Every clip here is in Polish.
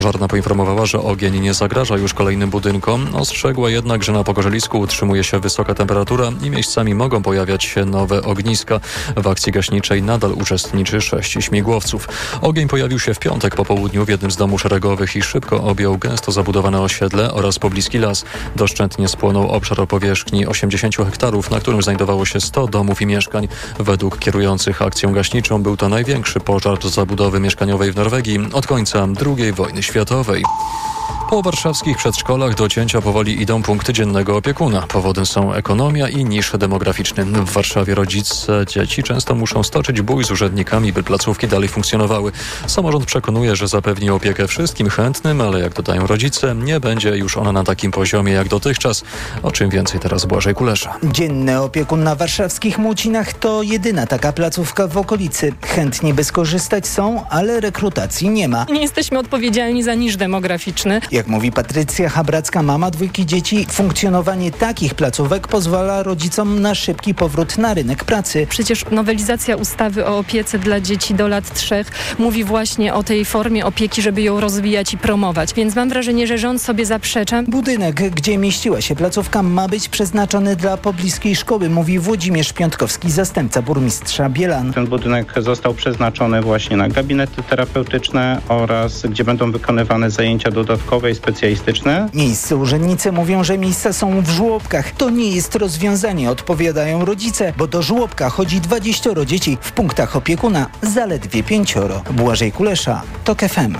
Pożarna poinformowała, że ogień nie zagraża już kolejnym budynkom. Ostrzegła jednak, że na pogorzelisku utrzymuje się wysoka temperatura i miejscami mogą pojawiać się nowe ogniska. W akcji gaśniczej nadal uczestniczy 6 śmigłowców. Ogień pojawił się w piątek po południu w jednym z domów szeregowych i szybko objął gęsto zabudowane osiedle oraz pobliski las. Doszczętnie spłonął obszar o powierzchni 80 hektarów, na którym znajdowało się 100 domów i mieszkań. Według kierujących akcją gaśniczą był to największy pożar zabudowy mieszkaniowej w Norwegii od końca II wojny światowej. Po warszawskich przedszkolach do cięcia powoli idą punkty dziennego opiekuna. Powodem są ekonomia i niż demograficzny. W Warszawie rodzice dzieci często muszą stoczyć bój z urzędnikami, by placówki dalej funkcjonowały. Samorząd przekonuje, że zapewni opiekę wszystkim chętnym, ale jak dodają rodzice, nie będzie już ona na takim poziomie jak dotychczas. O czym więcej teraz Błażej Kulesza. Dzienny opiekun na warszawskich Młócinach to jedyna taka placówka w okolicy. Chętni by skorzystać są, ale rekrutacji nie ma. Nie jesteśmy odpowiedzialni za niż demograficzny. Jak mówi Patrycja Habracka, mama 2 dzieci, funkcjonowanie takich placówek pozwala rodzicom na szybki powrót na rynek pracy. Przecież nowelizacja ustawy o opiece dla dzieci do lat 3 mówi właśnie o tej formie opieki, żeby ją rozwijać i promować. Więc mam wrażenie, że rząd sobie zaprzecza. Budynek, gdzie mieściła się placówka, ma być przeznaczony dla pobliskiej szkoły, mówi Włodzimierz Piątkowski, zastępca burmistrza Bielan. Ten budynek został przeznaczony właśnie na gabinety terapeutyczne oraz gdzie będą wykonywane zajęcia dodatkowe i specjalistyczne. Miejscy urzędnicy mówią, że miejsca są w żłobkach. To nie jest rozwiązanie, odpowiadają rodzice, bo do żłobka chodzi 20 dzieci, w punktach opiekuna zaledwie 5. Błażej Kulesza, TOK FM.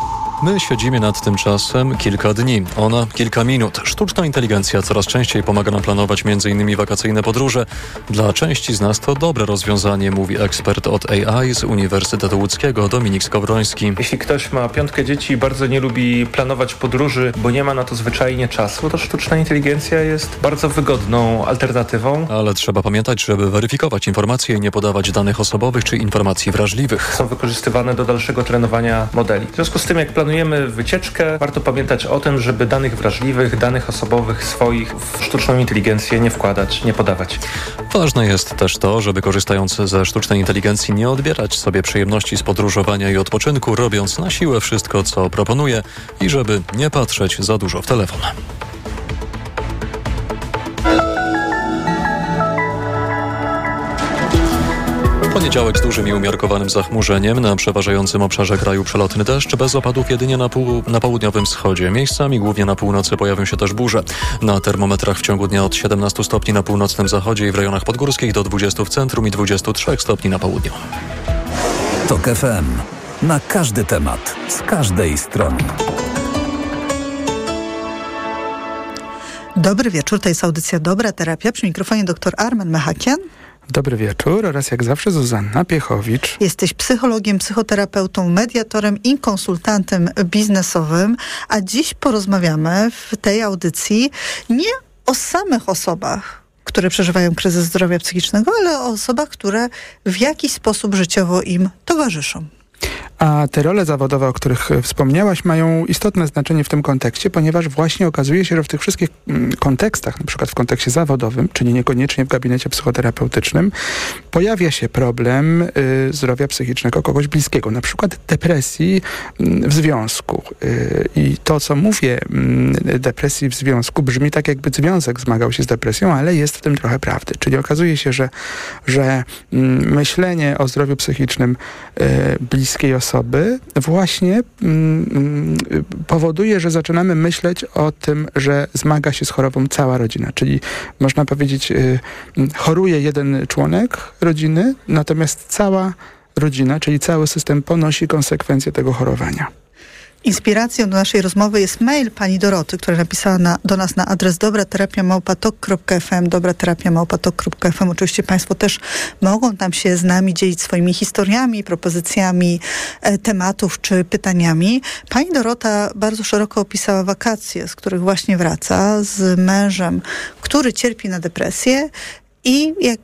My siedzimy nad tym czasem kilka dni, ona kilka minut. Sztuczna inteligencja coraz częściej pomaga nam planować m.in. wakacyjne podróże. Dla części z nas to dobre rozwiązanie, mówi ekspert od AI z Uniwersytetu Łódzkiego Dominik Skowroński. Jeśli ktoś ma 5 dzieci i bardzo nie lubi planować podróży, bo nie ma na to zwyczajnie czasu, to sztuczna inteligencja jest bardzo wygodną alternatywą. Ale trzeba pamiętać, żeby weryfikować informacje i nie podawać danych osobowych czy informacji wrażliwych. Są wykorzystywane do dalszego trenowania modeli. W związku z tym, jak planujemy wycieczkę, warto pamiętać o tym, żeby danych wrażliwych, danych osobowych swoich w sztuczną inteligencję nie wkładać, nie podawać. Ważne jest też to, żeby korzystając ze sztucznej inteligencji nie odbierać sobie przyjemności z podróżowania i odpoczynku, robiąc na siłę wszystko, co proponuje i żeby nie patrzeć za dużo w telefon. Poniedziałek z dużym i umiarkowanym zachmurzeniem. Na przeważającym obszarze kraju przelotny deszcz, bez opadów jedynie na południowym wschodzie. Miejscami, głównie na północy, pojawią się też burze. Na termometrach w ciągu dnia od 17 stopni na północnym zachodzie i w rejonach podgórskich do 20 w centrum i 23 stopni na południu. TOK FM. Na każdy temat, z każdej strony. Dobry wieczór, to jest audycja Dobra Terapia. Przy mikrofonie dr Armen Mechakian. Dobry wieczór oraz jak zawsze Zuzanna Piechowicz. Jesteś psychologiem, psychoterapeutą, mediatorem i konsultantem biznesowym, a dziś porozmawiamy w tej audycji nie o samych osobach, które przeżywają kryzys zdrowia psychicznego, ale o osobach, które w jakiś sposób życiowo im towarzyszą. A te role zawodowe, o których wspomniałaś, mają istotne znaczenie w tym kontekście, ponieważ właśnie okazuje się, że w tych wszystkich kontekstach, na przykład w kontekście zawodowym, czyli niekoniecznie w gabinecie psychoterapeutycznym, pojawia się problem zdrowia psychicznego kogoś bliskiego, na przykład depresji w związku. I to, co mówię, depresji w związku, brzmi tak, jakby związek zmagał się z depresją, ale jest w tym trochę prawdy. Czyli okazuje się, że myślenie o zdrowiu psychicznym bliskiej osoby właśnie powoduje, że zaczynamy myśleć o tym, że zmaga się z chorobą cała rodzina. Czyli można powiedzieć, choruje jeden członek rodziny, natomiast cała rodzina, czyli cały system ponosi konsekwencje tego chorowania. Inspiracją do naszej rozmowy jest mail pani Doroty, która napisała do nas na adres dobraterapia@tok.fm, dobraterapia@tok.fm. Oczywiście państwo też mogą tam się z nami dzielić swoimi historiami, propozycjami tematów czy pytaniami. Pani Dorota bardzo szeroko opisała wakacje, z których właśnie wraca, z mężem, który cierpi na depresję. I jakby w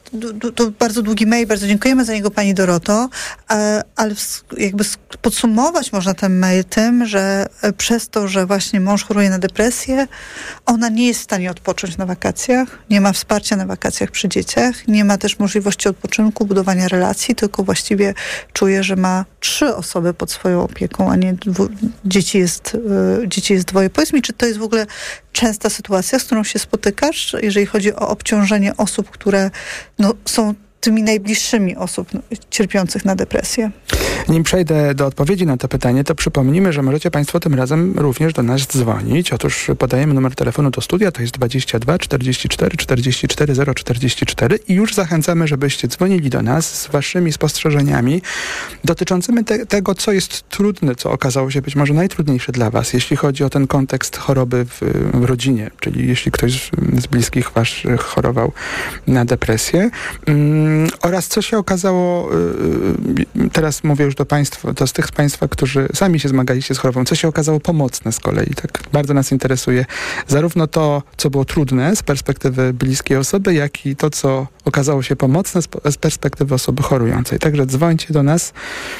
to bardzo długi mail, bardzo dziękujemy za niego, pani Doroto, ale jakby podsumować można ten mail tym, że przez to, że właśnie mąż choruje na depresję, ona nie jest w stanie odpocząć na wakacjach, nie ma wsparcia na wakacjach przy dzieciach, nie ma też możliwości odpoczynku, budowania relacji, tylko właściwie czuje, że ma 3 osoby pod swoją opieką, a nie dzieci jest 2. Powiedz mi, czy to jest w ogóle częsta sytuacja, z którą się spotykasz, jeżeli chodzi o obciążenie osób, które są tymi najbliższymi osób cierpiących na depresję? Nim przejdę do odpowiedzi na to pytanie, to przypomnijmy, że możecie państwo tym razem również do nas dzwonić. Otóż podajemy numer telefonu do studia, to jest 22 44 44 044 i już zachęcamy, żebyście dzwonili do nas z waszymi spostrzeżeniami dotyczącymi tego, co jest trudne, co okazało się być może najtrudniejsze dla was, jeśli chodzi o ten kontekst choroby w rodzinie, czyli jeśli ktoś z bliskich waszych chorował na depresję. Oraz co się okazało, teraz mówię już do państwa, to z tych z państwa, którzy sami się zmagali się z chorobą, co się okazało pomocne z kolei. Tak bardzo nas interesuje zarówno to, co było trudne z perspektywy bliskiej osoby, jak i to, co okazało się pomocne z perspektywy osoby chorującej. Także dzwońcie do nas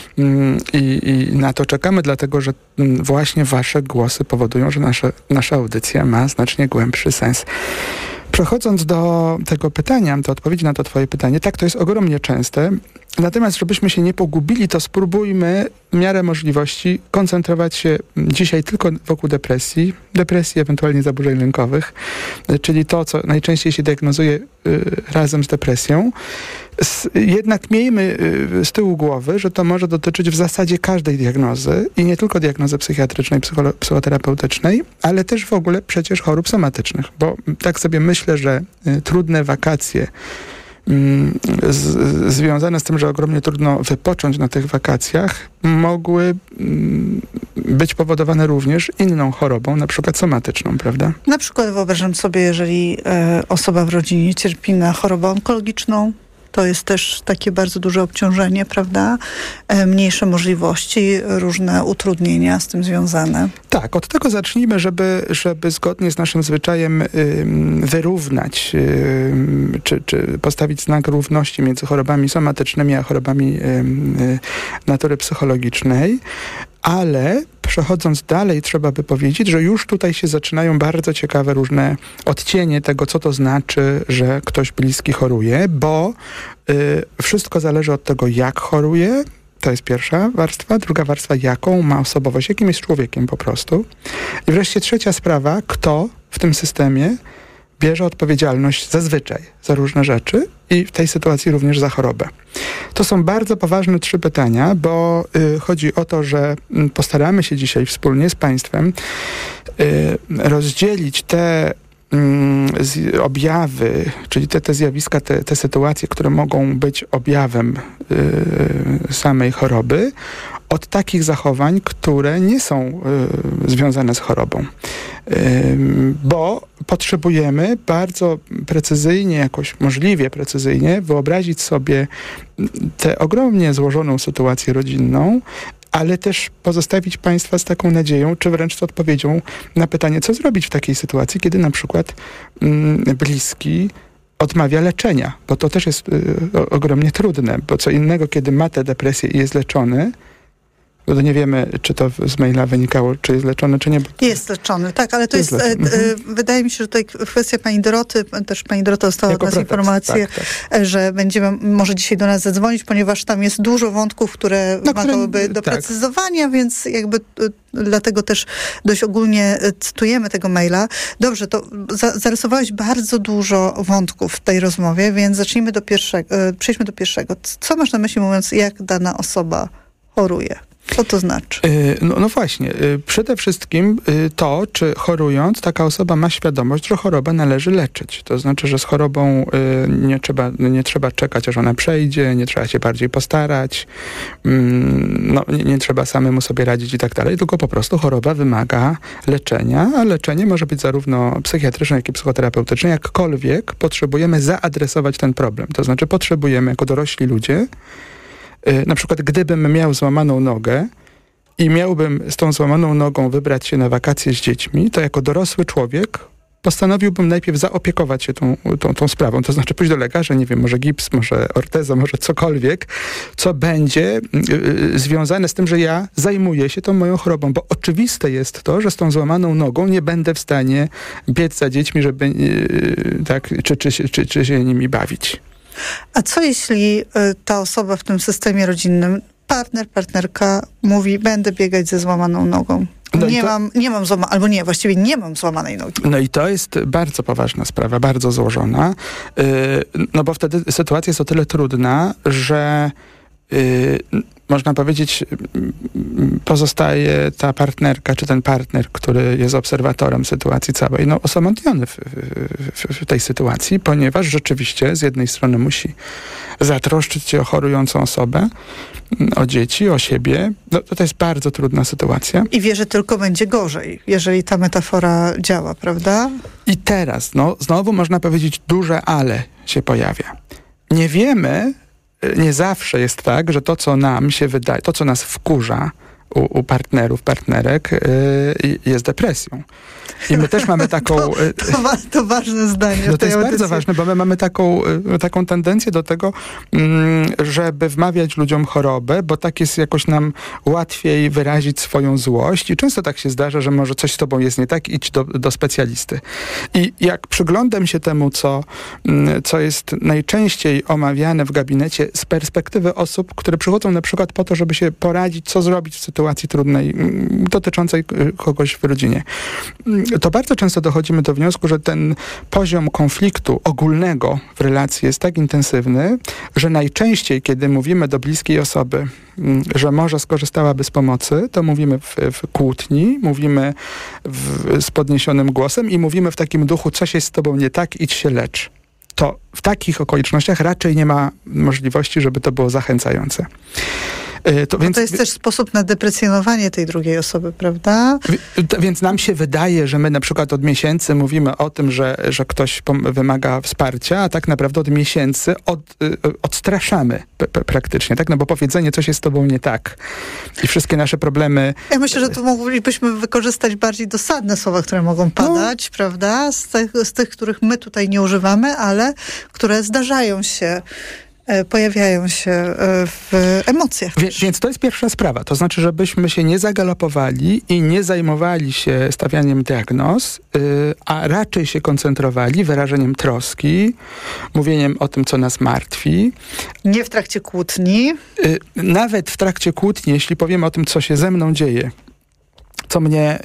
i na to czekamy, dlatego że właśnie wasze głosy powodują, że nasza audycja ma znacznie głębszy sens. Przechodząc do tego pytania, do odpowiedzi na to twoje pytanie, tak, to jest ogromnie częste. Natomiast, żebyśmy się nie pogubili, to spróbujmy w miarę możliwości koncentrować się dzisiaj tylko wokół depresji, ewentualnie zaburzeń lękowych, czyli to, co najczęściej się diagnozuje razem z depresją. Jednak miejmy z tyłu głowy, że to może dotyczyć w zasadzie każdej diagnozy i nie tylko diagnozy psychiatrycznej, psychoterapeutycznej, ale też w ogóle przecież chorób somatycznych, bo tak sobie myślę, że trudne wakacje związane z tym, że ogromnie trudno wypocząć na tych wakacjach, mogły być powodowane również inną chorobą, na przykład somatyczną, prawda? Na przykład wyobrażam sobie, jeżeli osoba w rodzinie cierpi na chorobę onkologiczną, to jest też takie bardzo duże obciążenie, prawda? Mniejsze możliwości, różne utrudnienia z tym związane. Tak, od tego zacznijmy, żeby zgodnie z naszym zwyczajem wyrównać, czy postawić znak równości między chorobami somatycznymi a chorobami natury psychologicznej. Ale przechodząc dalej, trzeba by powiedzieć, że już tutaj się zaczynają bardzo ciekawe różne odcienie tego, co to znaczy, że ktoś bliski choruje, bo wszystko zależy od tego, jak choruje. To jest pierwsza warstwa. Druga warstwa, jaką ma osobowość, jakim jest człowiekiem po prostu. I wreszcie trzecia sprawa, kto w tym systemie bierze odpowiedzialność zazwyczaj za różne rzeczy i w tej sytuacji również za chorobę. To są bardzo poważne 3 pytania, bo chodzi o to, że postaramy się dzisiaj wspólnie z państwem rozdzielić te objawy, czyli te zjawiska, te sytuacje, które mogą być objawem samej choroby, od takich zachowań, które nie są związane z chorobą. Bo potrzebujemy bardzo precyzyjnie, jakoś możliwie precyzyjnie wyobrazić sobie tę ogromnie złożoną sytuację rodzinną, ale też pozostawić państwa z taką nadzieją, czy wręcz z odpowiedzią na pytanie, co zrobić w takiej sytuacji, kiedy na przykład bliski odmawia leczenia, bo to też jest ogromnie trudne, bo co innego, kiedy ma tę depresję i jest leczony, bo to nie wiemy, czy to z maila wynikało, czy jest leczony, czy nie. Jest leczony, tak, ale to jest wydaje mi się, że tutaj kwestia pani Doroty, też pani Dorota dostała od nas informację, że będziemy może dzisiaj do nas zadzwonić, ponieważ tam jest dużo wątków, które wymagałyby doprecyzowania, więc jakby dlatego też dość ogólnie cytujemy tego maila. Dobrze, to zarysowałeś bardzo dużo wątków w tej rozmowie, więc zacznijmy przejdźmy do pierwszego. Co masz na myśli, mówiąc, jak dana osoba choruje? Co to znaczy? No właśnie. Przede wszystkim to, czy chorując taka osoba ma świadomość, że chorobę należy leczyć. To znaczy, że z chorobą nie trzeba czekać, aż ona przejdzie, nie trzeba się bardziej postarać, nie trzeba samemu sobie radzić i tak dalej, tylko po prostu choroba wymaga leczenia, a leczenie może być zarówno psychiatryczne, jak i psychoterapeutyczne. Jakkolwiek potrzebujemy zaadresować ten problem. To znaczy potrzebujemy jako dorośli ludzie, na przykład gdybym miał złamaną nogę i miałbym z tą złamaną nogą wybrać się na wakacje z dziećmi, to jako dorosły człowiek postanowiłbym najpierw zaopiekować się tą sprawą. To znaczy pójść do lekarza, nie wiem, może gips, może orteza, może cokolwiek, co będzie związane z tym, że ja zajmuję się tą moją chorobą, bo oczywiste jest to, że z tą złamaną nogą nie będę w stanie biec za dziećmi, żeby czy się nimi bawić. A co jeśli ta osoba w tym systemie rodzinnym, partnerka mówi, będę biegać ze złamaną nogą? Nie mam złamanej nogi. No i to jest bardzo poważna sprawa, bardzo złożona, no bo wtedy sytuacja jest o tyle trudna, że można powiedzieć, pozostaje ta partnerka, czy ten partner, który jest obserwatorem sytuacji całej, no osamotniony w tej sytuacji, ponieważ rzeczywiście z jednej strony musi zatroszczyć się o chorującą osobę, o dzieci, o siebie. No, to jest bardzo trudna sytuacja. I wie, że tylko będzie gorzej, jeżeli ta metafora działa, prawda? I teraz, znowu można powiedzieć, duże ale się pojawia. Nie wiemy, nie zawsze jest tak, że to, co nam się wydaje, to, co nas wkurza u partnerów, partnerek, jest depresją. I my też mamy taką... To ważne zdanie. No to jest bardzo ważne, bo my mamy taką tendencję do tego, żeby wmawiać ludziom chorobę, bo tak jest jakoś nam łatwiej wyrazić swoją złość i często tak się zdarza, że może coś z tobą jest nie tak, idź do specjalisty. I jak przyglądam się temu, co jest najczęściej omawiane w gabinecie z perspektywy osób, które przychodzą na przykład po to, żeby się poradzić, co zrobić w sytuacji trudnej, dotyczącej kogoś w rodzinie, to bardzo często dochodzimy do wniosku, że ten poziom konfliktu ogólnego w relacji jest tak intensywny, że najczęściej, kiedy mówimy do bliskiej osoby, że może skorzystałaby z pomocy, to mówimy w kłótni, mówimy z podniesionym głosem i mówimy w takim duchu, coś jest z tobą nie tak, idź się lecz. To w takich okolicznościach raczej nie ma możliwości, żeby to było zachęcające. To jest też sposób na deprecjonowanie tej drugiej osoby, prawda? Więc nam się wydaje, że my na przykład od miesięcy mówimy o tym, że ktoś wymaga wsparcia, a tak naprawdę od miesięcy odstraszamy praktycznie, tak? No bo powiedzenie, coś jest z tobą nie tak i wszystkie nasze problemy... Ja myślę, że tu moglibyśmy wykorzystać bardziej dosadne słowa, które mogą padać, prawda? Z tych, których my tutaj nie używamy, ale które zdarzają się, pojawiają się w emocjach. Więc to jest pierwsza sprawa. To znaczy, żebyśmy się nie zagalopowali i nie zajmowali się stawianiem diagnoz, a raczej się koncentrowali wyrażeniem troski, mówieniem o tym, co nas martwi. Nie w trakcie kłótni. Nawet w trakcie kłótni, jeśli powiemy o tym, co się ze mną dzieje, co mnie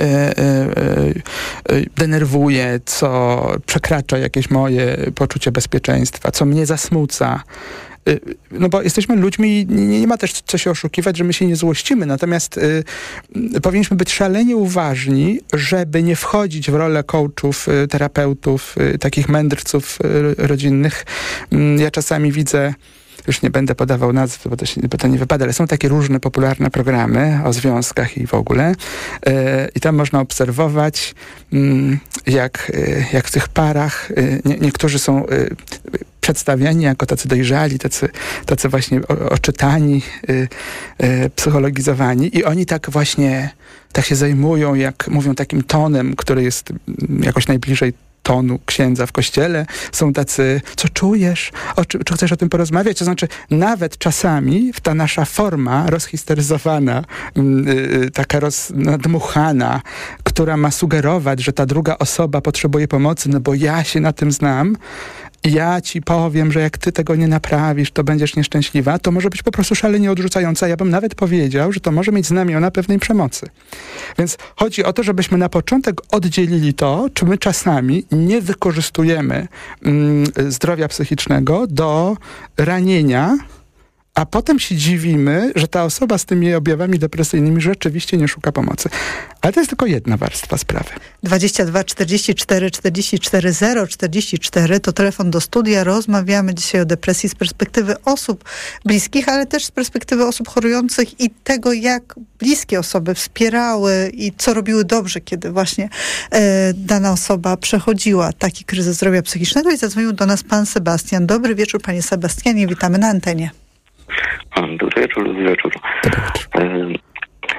denerwuje, co przekracza jakieś moje poczucie bezpieczeństwa, co mnie zasmuca. No bo jesteśmy ludźmi i nie ma też co się oszukiwać, że my się nie złościmy. Natomiast powinniśmy być szalenie uważni, żeby nie wchodzić w rolę coachów, terapeutów, takich mędrców rodzinnych. Ja czasami widzę, już nie będę podawał nazw, bo to nie wypada, ale są takie różne popularne programy o związkach i w ogóle. I tam można obserwować, jak w tych parach niektórzy są przedstawiani jako tacy dojrzali, tacy właśnie oczytani, psychologizowani i oni tak właśnie tak się zajmują, jak mówią takim tonem, który jest jakoś najbliżej tonu księdza w kościele. Są tacy, co czujesz? Czy chcesz o tym porozmawiać? To znaczy, nawet czasami ta nasza forma rozhisteryzowana, taka nadmuchana, która ma sugerować, że ta druga osoba potrzebuje pomocy, no bo ja się na tym znam, ja ci powiem, że jak ty tego nie naprawisz, to będziesz nieszczęśliwa, to może być po prostu szalenie odrzucająca. Ja bym nawet powiedział, że to może mieć znamiona pewnej przemocy. Więc chodzi o to, żebyśmy na początek oddzielili to, czy my czasami nie wykorzystujemy zdrowia psychicznego do ranienia, a potem się dziwimy, że ta osoba z tymi objawami depresyjnymi rzeczywiście nie szuka pomocy. Ale to jest tylko jedna warstwa sprawy. 22 44 44 044 to telefon do studia. Rozmawiamy dzisiaj o depresji z perspektywy osób bliskich, ale też z perspektywy osób chorujących i tego, jak bliskie osoby wspierały i co robiły dobrze, kiedy właśnie dana osoba przechodziła taki kryzys zdrowia psychicznego. I zadzwonił do nas pan Sebastian. Dobry wieczór, panie Sebastianie. Witamy na antenie. Dobry wieczór.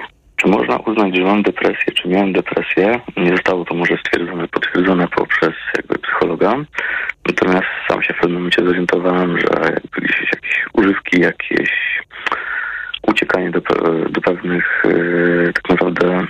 Czy można uznać, że mam depresję, czy miałem depresję? Nie zostało to może potwierdzone poprzez psychologa. Natomiast sam się w pewnym momencie zorientowałem, że gdzieś jakieś używki, jakieś uciekanie do pewnych tak naprawdę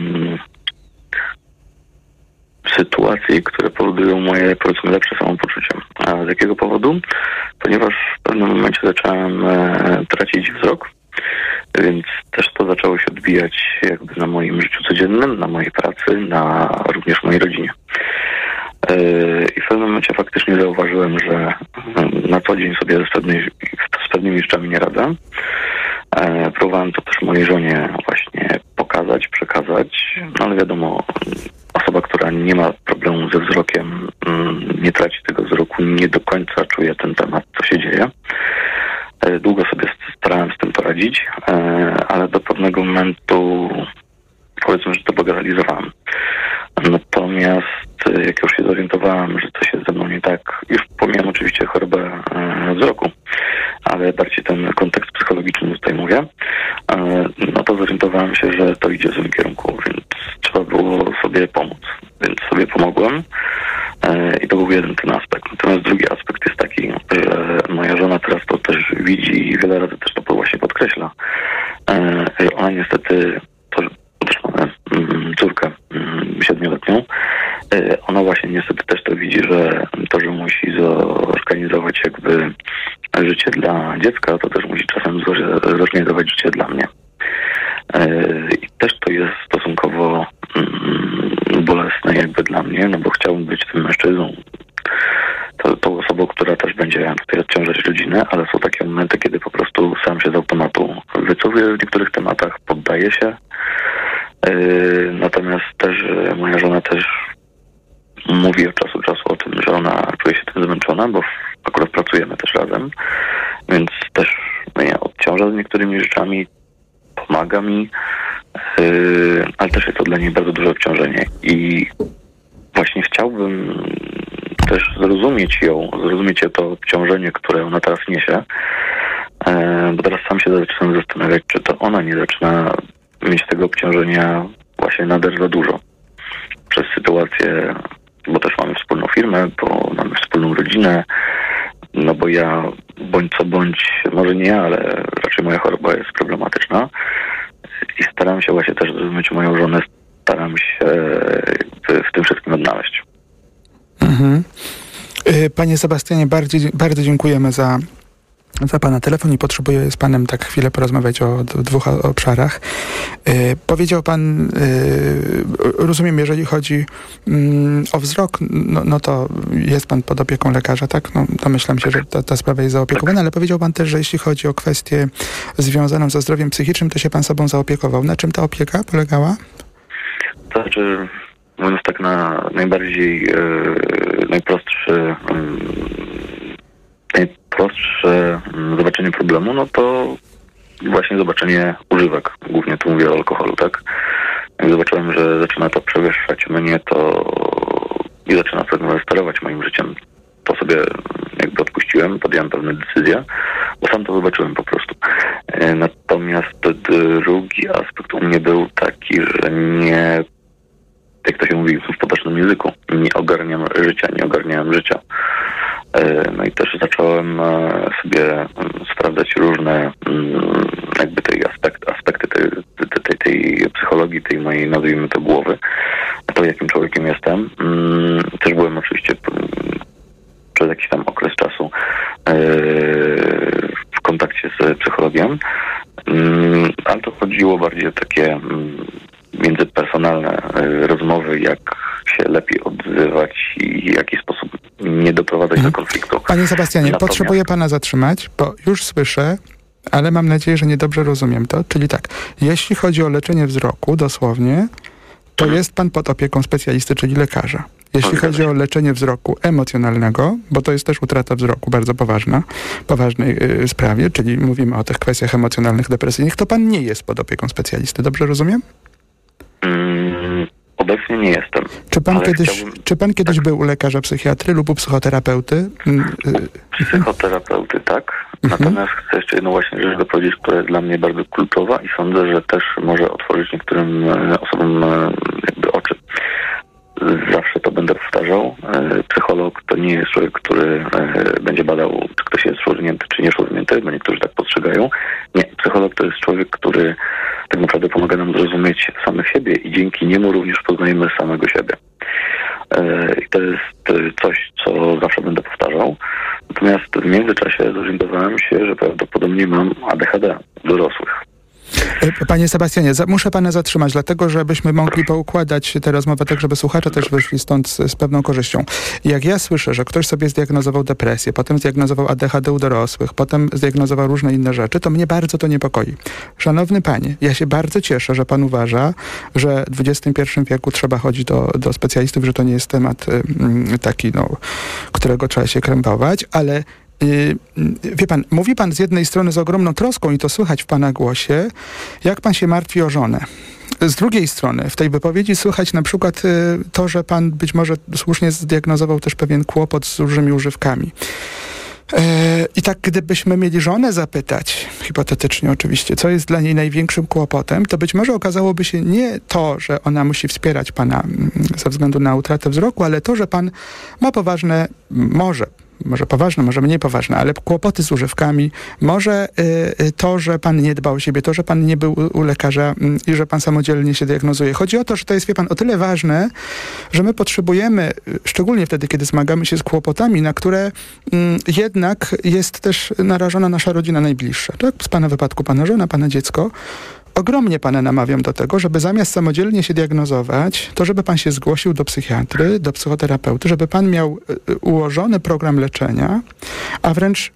sytuacji, które powodują moje, powiedzmy, lepsze samopoczucie. A z jakiego powodu? Ponieważ w pewnym momencie zacząłem tracić wzrok, więc też to zaczęło się odbijać jakby na moim życiu codziennym, na mojej pracy, na również mojej rodzinie. I w pewnym momencie faktycznie zauważyłem, że na co dzień sobie z pewnymi rzeczami nie radzę. Próbowałem to też mojej żonie właśnie pokazać, przekazać, no ale wiadomo, osoba, która nie ma problemu ze wzrokiem, nie traci tego wzroku, nie do końca czuje ten temat, co się dzieje. Długo sobie starałem z tym poradzić, ale do pewnego momentu, powiedzmy, że to bagatelizowałem. Natomiast jak już się zorientowałem, że coś jest ze mną nie tak, już pomijam oczywiście chorobę wzroku, ale bardziej ten kontekst psychologiczny tutaj mówię, no to zorientowałem się, że to idzie w złym kierunku, więc trzeba było sobie pomóc. Więc sobie pomogłem i to był jeden ten aspekt. Natomiast drugi aspekt jest taki, że moja żona teraz to też widzi i wiele razy też to właśnie podkreśla. Ona niestety, to też mamy córkę 7-letnią, ona właśnie niestety też to widzi, że to, że musi zorganizować jakby życie dla dziecka, to też musi czasem zorganizować życie dla mnie. I też to jest stosunkowo bolesne jakby dla mnie, no bo chciałbym być tym mężczyzną, tą osobą, która też będzie tutaj odciążać rodzinę, ale są takie momenty, kiedy po prostu sam się z automatu wycofuję w niektórych tematach, poddaję się. Natomiast też moja żona też mówi od czasu do czasu o tym, że ona czuje się tym zmęczona, bo akurat pracujemy też razem, więc też mnie odciąża z niektórymi rzeczami, pomaga mi, ale też jest to dla niej bardzo duże obciążenie i właśnie chciałbym też zrozumieć to obciążenie, które ona teraz niesie, bo teraz sam się zaczynam zastanawiać, czy to ona nie zaczyna mieć tego obciążenia właśnie nader za dużo przez sytuację, bo też mamy wspólną firmę, bo mamy wspólną rodzinę, no bo ja bądź co bądź, może nie ja, ale raczej moja choroba jest problematyczna i staram się właśnie też zrozumieć moją żonę, staram się w tym wszystkim odnaleźć. Mhm. Panie Sebastianie, bardzo dziękujemy za pana telefon i potrzebuję z panem tak chwilę porozmawiać o dwóch obszarach. Powiedział pan, rozumiem, jeżeli chodzi o wzrok, no to jest pan pod opieką lekarza, tak? No, domyślam się, że ta sprawa jest zaopiekowana, ale powiedział pan też, że jeśli chodzi o kwestię związaną ze zdrowiem psychicznym, to się pan sobą zaopiekował. Na czym ta opieka polegała? To znaczy, mówiąc tak na najprostsze zobaczenie problemu, no to właśnie zobaczenie używek. Głównie tu mówię o alkoholu, tak? Jak zobaczyłem, że zaczyna to przewyższać mnie, to i zaczyna pewnie sterować moim życiem, to sobie jakby odpuściłem, podjąłem pewne decyzje, bo sam to zobaczyłem po prostu. Natomiast drugi aspekt u mnie był taki, że nie, jak to się mówi w potocznym języku, nie ogarniałem życia. No i też zacząłem sobie sprawdzać różne jakby aspekty tej psychologii, tej mojej, nazwijmy to, głowy, to jakim człowiekiem jestem. Też byłem oczywiście przez jakiś tam okres czasu w kontakcie z psychologiem, ale to chodziło bardziej o takie międzypersonalne rozmowy, jak się lepiej odzywać i w jaki sposób nie doprowadzać do konfliktu. Panie Sebastianie, potrzebuję pana zatrzymać, bo już słyszę, ale mam nadzieję, że niedobrze rozumiem to. Czyli tak, jeśli chodzi o leczenie wzroku, dosłownie, to jest pan pod opieką specjalisty, czyli lekarza. Jeśli chodzi o leczenie wzroku emocjonalnego, bo to jest też utrata wzroku bardzo poważnej sprawie, czyli mówimy o tych kwestiach emocjonalnych, depresyjnych, to pan nie jest pod opieką specjalisty. Dobrze rozumiem? Obecnie nie jestem. Czy pan kiedyś był u lekarza psychiatry lub u psychoterapeuty? Psychoterapeuty, tak. Natomiast chcę jeszcze jedną właśnie rzecz dopowiedzieć, która jest dla mnie bardzo kluczowa i sądzę, że też może otworzyć niektórym osobom jakby oczy. Zawsze to będę powtarzał. Psycholog to nie jest człowiek, który będzie badał, czy ktoś jest szurnięty, czy nie szurnięty, bo niektórzy tak postrzegają. Nie, psycholog to jest człowiek, który tak naprawdę pomaga nam zrozumieć samych siebie i dzięki niemu również poznajemy samego siebie. I to jest coś, co zawsze będę powtarzał. Natomiast w międzyczasie zorientowałem się, że prawdopodobnie mam ADHD dorosłych. Panie Sebastianie, muszę pana zatrzymać, dlatego żebyśmy mogli poukładać tę rozmowę tak, żeby słuchacze też wyszli stąd z pewną korzyścią. Jak ja słyszę, że ktoś sobie zdiagnozował depresję, potem zdiagnozował ADHD u dorosłych, potem zdiagnozował różne inne rzeczy, to mnie bardzo to niepokoi. Szanowny panie, ja się bardzo cieszę, że pan uważa, że w XXI wieku trzeba chodzić do specjalistów, że to nie jest temat taki, którego trzeba się krępować, ale wie pan, mówi pan z jednej strony z ogromną troską i to słychać w pana głosie, jak pan się martwi o żonę. Z drugiej strony w tej wypowiedzi słychać na przykład to, że pan być może słusznie zdiagnozował też pewien kłopot z dużymi używkami. I tak gdybyśmy mieli żonę zapytać, hipotetycznie oczywiście, co jest dla niej największym kłopotem, to być może okazałoby się nie to, że ona musi wspierać pana ze względu na utratę wzroku, ale to, że pan ma poważne, może poważne, może mniej poważne, ale kłopoty z używkami, może to, że pan nie dba o siebie, to, że pan nie był u lekarza i że pan samodzielnie się diagnozuje. Chodzi o to, że to jest, wie pan, o tyle ważne, że my potrzebujemy, szczególnie wtedy, kiedy zmagamy się z kłopotami, na które jednak jest też narażona nasza rodzina najbliższa. Tak? W pana wypadku pana żona, pana dziecko. Ogromnie pana namawiam do tego, żeby zamiast samodzielnie się diagnozować, to żeby pan się zgłosił do psychiatry, do psychoterapeuty, żeby pan miał ułożony program leczenia, a wręcz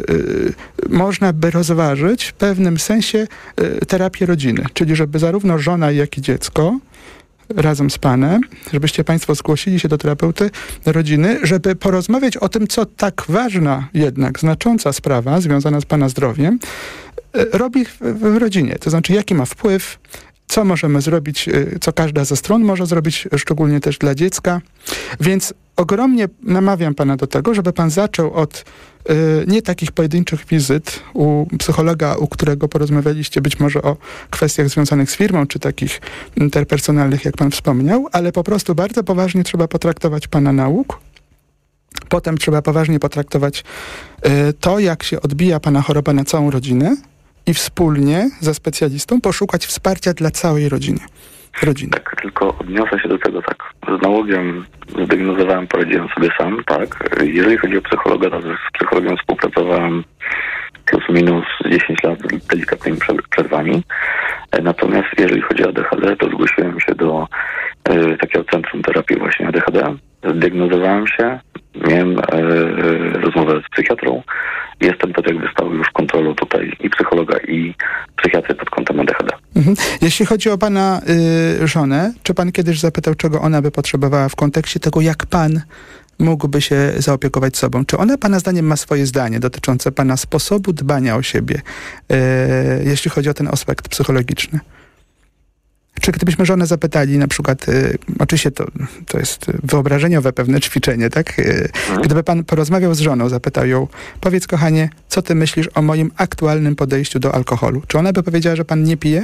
można by rozważyć w pewnym sensie terapię rodziny. Czyli żeby zarówno żona, jak i dziecko razem z panem, żebyście państwo zgłosili się do terapeuty rodziny, żeby porozmawiać o tym, co tak ważna jednak, znacząca sprawa związana z pana zdrowiem robi w rodzinie. To znaczy, jaki ma wpływ, co możemy zrobić, co każda ze stron może zrobić, szczególnie też dla dziecka. Więc ogromnie namawiam pana do tego, żeby pan zaczął od nie takich pojedynczych wizyt u psychologa, u którego porozmawialiście być może o kwestiach związanych z firmą, czy takich interpersonalnych, jak pan wspomniał, ale po prostu bardzo poważnie trzeba potraktować pana nauk. Potem trzeba poważnie potraktować to, jak się odbija pana choroba na całą rodzinę i wspólnie ze specjalistą poszukać wsparcia dla całej rodziny. Tak, tylko odniosę się do tego tak. Z nałogiem zdiagnozowałem, poradziłem sobie sam, tak. Jeżeli chodzi o psychologa, to z psychologiem współpracowałem plus minus 10 lat z delikatnymi przerwami. Natomiast jeżeli chodzi o ADHD, to zgłosiłem się do takiego centrum terapii właśnie ADHD. Zdiagnozowałem się, miałem rozmowę z psychiatrą. Jestem tak jakby stał już kontrolą tutaj i psychologa, i psychiatry pod kątem ADHD. Jeśli chodzi o pana żonę, czy pan kiedyś zapytał, czego ona by potrzebowała w kontekście tego, jak pan mógłby się zaopiekować sobą? Czy ona pana zdaniem ma swoje zdanie dotyczące pana sposobu dbania o siebie, jeśli chodzi o ten aspekt psychologiczny? Czy gdybyśmy żonę zapytali, na przykład, oczywiście to jest wyobrażeniowe pewne ćwiczenie, tak? Gdyby pan porozmawiał z żoną, zapytał ją, powiedz kochanie, co ty myślisz o moim aktualnym podejściu do alkoholu? Czy ona by powiedziała, że pan nie pije?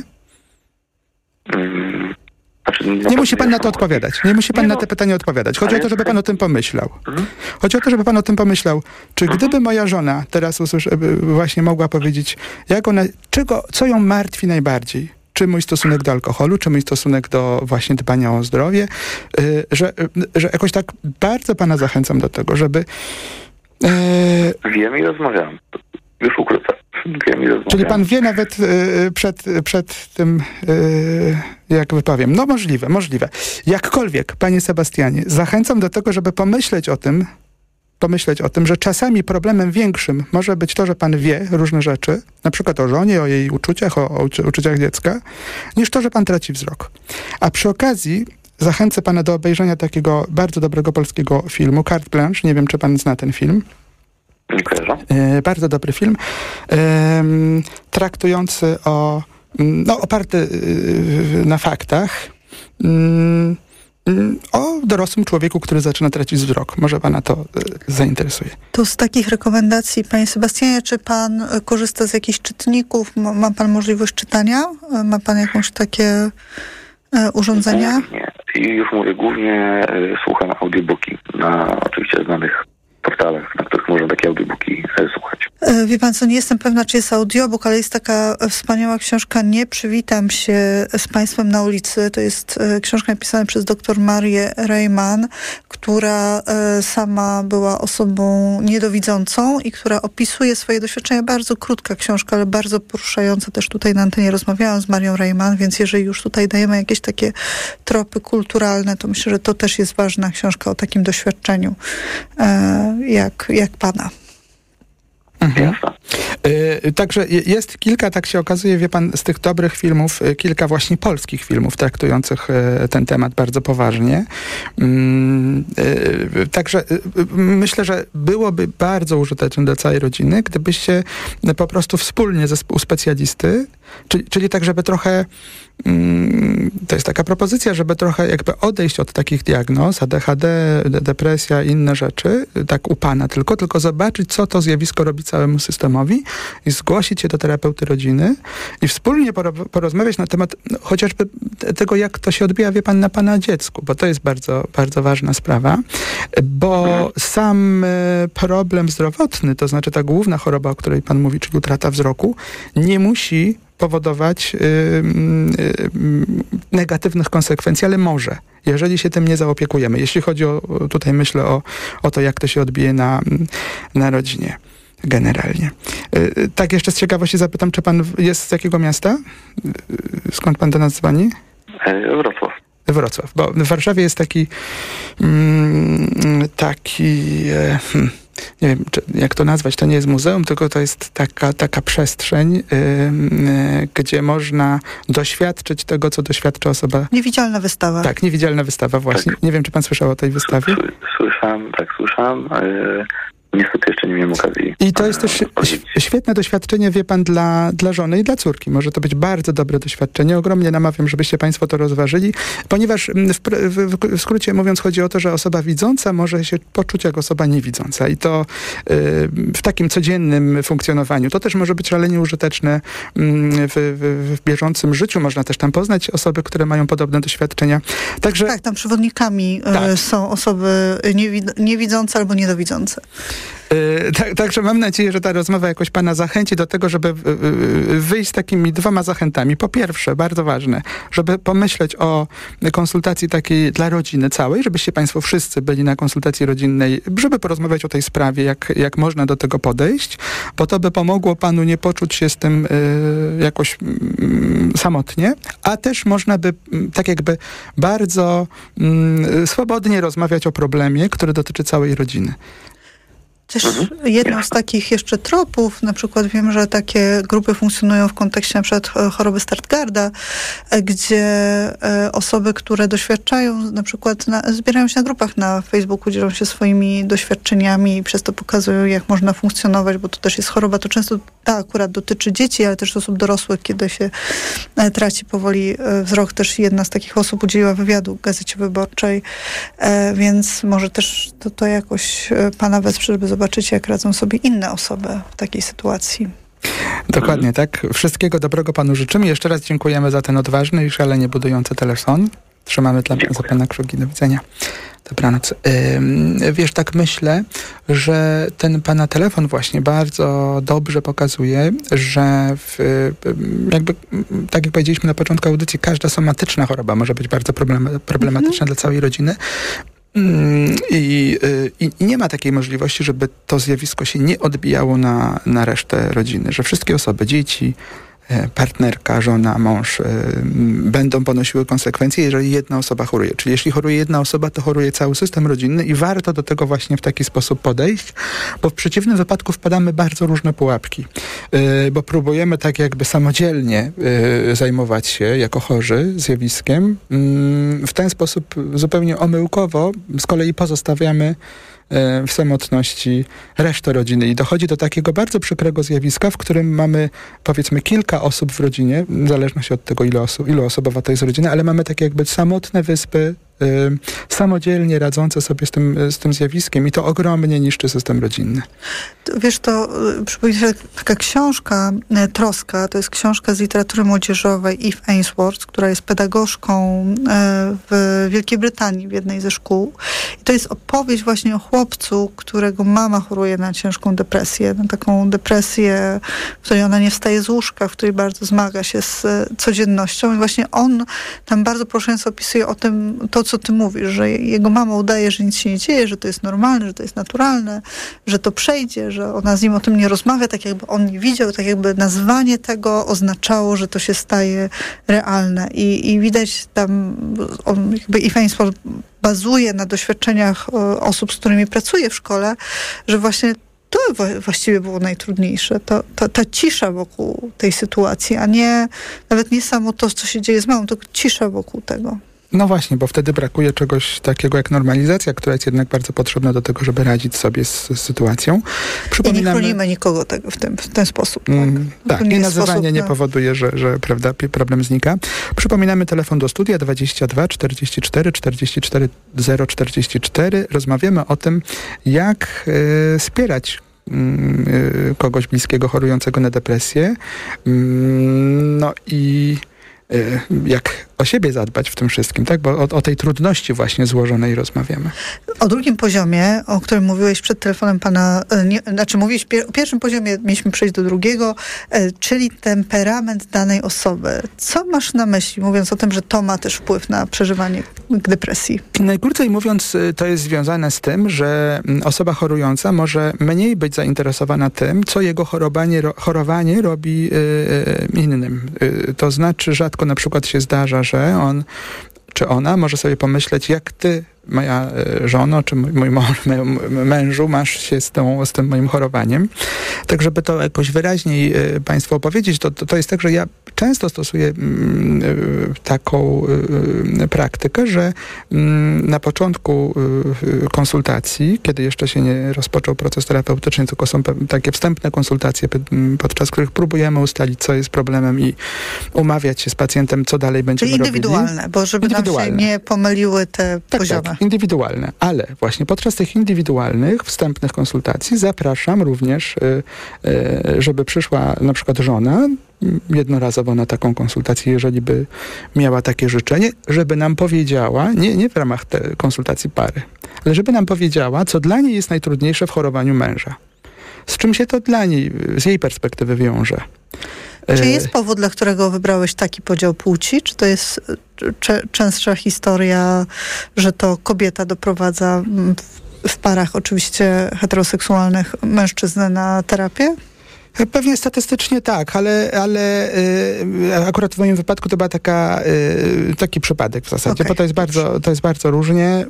Nie musi pan na to odpowiadać. Nie musi pan na te pytania odpowiadać. Chodzi o to, żeby pan o tym pomyślał. Chodzi o to, żeby pan o tym pomyślał. Czy gdyby moja żona teraz właśnie mogła powiedzieć, jak ona, co ją martwi najbardziej? Czy mój stosunek do alkoholu, czy mój stosunek do właśnie dbania o zdrowie, że jakoś tak bardzo pana zachęcam do tego, żeby... Wiem i rozmawiam. Już ukrócę. Wiem i rozmawiam. Czyli pan wie nawet przed tym, jak wypowiem. No możliwe. Jakkolwiek, panie Sebastianie, zachęcam do tego, żeby pomyśleć o tym, że czasami problemem większym może być to, że pan wie różne rzeczy, na przykład o żonie, o jej uczuciach, o uczuciach dziecka, niż to, że pan traci wzrok. A przy okazji zachęcę pana do obejrzenia takiego bardzo dobrego polskiego filmu, Carte Blanche. Nie wiem, czy pan zna ten film. Nie kojarzę. Bardzo dobry film, traktujący oparty na faktach, o dorosłym człowieku, który zaczyna tracić wzrok. Może pana to zainteresuje. To z takich rekomendacji, panie Sebastianie, czy pan korzysta z jakichś czytników? Ma pan możliwość czytania? Ma pan jakąś takie urządzenia? Nie. I już mówię, głównie słucham audiobooki na oczywiście znanych portalach, na których można takie audiobooki słuchać. Wie pan co, nie jestem pewna, czy jest audiobook, ale jest taka wspaniała książka Nie przywitam się z państwem na ulicy. To jest książka napisana przez dr Marię Reimann, która sama była osobą niedowidzącą i która opisuje swoje doświadczenia. Bardzo krótka książka, ale bardzo poruszająca. Też tutaj na antenie rozmawiałam z Marią Reimann, więc jeżeli już tutaj dajemy jakieś takie tropy kulturalne, to myślę, że to też jest ważna książka o takim doświadczeniu jak pana. Mhm. Także jest kilka, tak się okazuje, wie pan, z tych dobrych filmów, kilka właśnie polskich filmów traktujących ten temat bardzo poważnie. Także myślę, że byłoby bardzo użyteczne dla całej rodziny, gdybyście po prostu wspólnie u specjalisty, czyli tak, żeby trochę, to jest taka propozycja, żeby trochę jakby odejść od takich diagnoz, ADHD, depresja i inne rzeczy, tak u pana tylko zobaczyć, co to zjawisko robi całemu systemowi i zgłosić się do terapeuty rodziny i wspólnie porozmawiać na temat chociażby tego, jak to się odbija, wie pan, na pana dziecku, bo to jest bardzo, bardzo ważna sprawa, bo sam problem zdrowotny, to znaczy ta główna choroba, o której pan mówi, czyli utrata wzroku, nie musi powodować negatywnych konsekwencji, ale może, jeżeli się tym nie zaopiekujemy. Jeśli chodzi tutaj myślę o to, jak to się odbije na rodzinie generalnie. Tak, jeszcze z ciekawości zapytam, czy pan jest z jakiego miasta? Skąd pan do nas dzwoni? Wrocław, bo w Warszawie jest taki nie wiem, jak to nazwać, to nie jest muzeum, tylko to jest taka przestrzeń, gdzie można doświadczyć tego, co doświadcza osoba. Niewidzialna wystawa. Tak, niewidzialna wystawa właśnie. Tak. Nie wiem, czy pan słyszał o tej wystawie? Słyszałem. Niestety jeszcze nie miałem okazji. I to jest też świetne doświadczenie, wie pan, dla żony i dla córki. Może to być bardzo dobre doświadczenie. Ogromnie namawiam, żebyście państwo to rozważyli, ponieważ w skrócie mówiąc chodzi o to, że osoba widząca może się poczuć jak osoba niewidząca. I to w takim codziennym funkcjonowaniu. To też może być szalenie użyteczne w bieżącym życiu. Można też tam poznać osoby, które mają podobne doświadczenia. Także, tak, tam przewodnikami są osoby niewidzące albo niedowidzące. Także mam nadzieję, że ta rozmowa jakoś pana zachęci do tego, żeby wyjść z takimi 2 zachętami. Po pierwsze, bardzo ważne, żeby pomyśleć o konsultacji takiej dla rodziny całej, żebyście państwo wszyscy byli na konsultacji rodzinnej, żeby porozmawiać o tej sprawie, jak można do tego podejść, bo to by pomogło panu nie poczuć się z tym jakoś samotnie, a też można by tak jakby bardzo swobodnie rozmawiać o problemie, który dotyczy całej rodziny. Też jedną z takich jeszcze tropów, na przykład wiem, że takie grupy funkcjonują w kontekście na przykład choroby Stargarda, gdzie osoby, które doświadczają, na przykład zbierają się na grupach na Facebooku, dzielą się swoimi doświadczeniami i przez to pokazują, jak można funkcjonować, bo to też jest choroba, to często akurat dotyczy dzieci, ale też osób dorosłych, kiedy się traci powoli wzrok. Też jedna z takich osób udzieliła wywiadu w Gazecie Wyborczej, więc może też to jakoś pana wesprze, żeby zobaczyć, jak radzą sobie inne osoby w takiej sytuacji. Dokładnie tak. Wszystkiego dobrego panu życzymy. Jeszcze raz dziękujemy za ten odważny i szalenie budujący telefon. Trzymamy za pana kciuki. Do widzenia. Dobranoc. Wiesz, tak myślę, że ten pana telefon właśnie bardzo dobrze pokazuje, że jakby, tak jak powiedzieliśmy na początku audycji, każda somatyczna choroba może być bardzo problematyczna dla całej rodziny. I nie ma takiej możliwości, żeby to zjawisko się nie odbijało na resztę rodziny, że wszystkie osoby, dzieci, partnerka, żona, mąż będą ponosiły konsekwencje, jeżeli jedna osoba choruje. Czyli jeśli choruje jedna osoba, to choruje cały system rodzinny i warto do tego właśnie w taki sposób podejść, bo w przeciwnym wypadku wpadamy bardzo różne pułapki, bo próbujemy tak jakby samodzielnie zajmować się jako chorzy zjawiskiem. W ten sposób zupełnie omyłkowo z kolei pozostawiamy w samotności resztę rodziny i dochodzi do takiego bardzo przykrego zjawiska, w którym mamy powiedzmy kilka osób w rodzinie, w zależności od tego ilu osobowa to jest rodzina, ale mamy takie jakby samotne wyspy samodzielnie radzące sobie z tym zjawiskiem i to ogromnie niszczy system rodzinny. Wiesz, to przypomina się taka książka Troska, to jest książka z literatury młodzieżowej Eve Ainsworth, która jest pedagogzką w Wielkiej Brytanii w jednej ze szkół. I to jest opowieść właśnie o chłopcu, którego mama choruje na ciężką depresję, na taką depresję, w której ona nie wstaje z łóżka, w której bardzo zmaga się z codziennością. I właśnie on tam bardzo poruszająco opisuje o tym, to co ty mówisz, że jego mama udaje, że nic się nie dzieje, że to jest normalne, że to jest naturalne, że to przejdzie, że ona z nim o tym nie rozmawia, tak jakby on nie widział, tak jakby nazwanie tego oznaczało, że to się staje realne. I widać tam, on jakby Eve Ainsworth bazuje na doświadczeniach osób, z którymi pracuje w szkole, że właśnie to właściwie było najtrudniejsze. Ta cisza wokół tej sytuacji, a nie nawet nie samo to, co się dzieje z mamą, tylko cisza wokół tego. No właśnie, bo wtedy brakuje czegoś takiego jak normalizacja, która jest jednak bardzo potrzebna do tego, żeby radzić sobie z sytuacją. I nie chronimy nikogo tego w ten sposób. Tak, tak. I nazywanie nie powoduje, że prawda, problem znika. Przypominamy telefon do studia 22 44 44 044. Rozmawiamy o tym, jak wspierać kogoś bliskiego chorującego na depresję. No i jak o siebie zadbać w tym wszystkim, tak? Bo o tej trudności właśnie złożonej rozmawiamy. O drugim poziomie, o którym mówiłeś przed telefonem pana, mówiłeś o pierwszym poziomie, mieliśmy przejść do drugiego, czyli temperament danej osoby. Co masz na myśli, mówiąc o tym, że to ma też wpływ na przeżywanie depresji? Najkrócej mówiąc, to jest związane z tym, że osoba chorująca może mniej być zainteresowana tym, co jego chorowanie robi innym. To znaczy, rzadko na przykład się zdarza, że on czy ona może sobie pomyśleć, jak ty, moja żono, czy mój mężu, masz się z tym moim chorowaniem. Tak, żeby to jakoś wyraźniej państwu opowiedzieć, to jest tak, że ja często stosuję taką praktykę, że na początku konsultacji, kiedy jeszcze się nie rozpoczął proces terapeutyczny, tylko są takie wstępne konsultacje, podczas których próbujemy ustalić, co jest problemem i umawiać się z pacjentem, co dalej będziemy robili. Czyli indywidualne, bo żeby nam się nie pomyliły te poziomy. Tak, indywidualne, ale właśnie podczas tych indywidualnych, wstępnych konsultacji zapraszam również, żeby przyszła na przykład żona jednorazowo na taką konsultację, jeżeli by miała takie życzenie, żeby nam powiedziała, nie w ramach tej konsultacji pary, ale żeby nam powiedziała, co dla niej jest najtrudniejsze w chorowaniu męża. Z czym się to dla niej, z jej perspektywy wiąże. Czy jest powód, dla którego wybrałeś taki podział płci? Czy to jest częstsza historia, że to kobieta doprowadza w parach oczywiście heteroseksualnych mężczyzn na terapię? Pewnie statystycznie tak, ale akurat w moim wypadku to była taki przypadek w zasadzie, bo to jest bardzo różnie,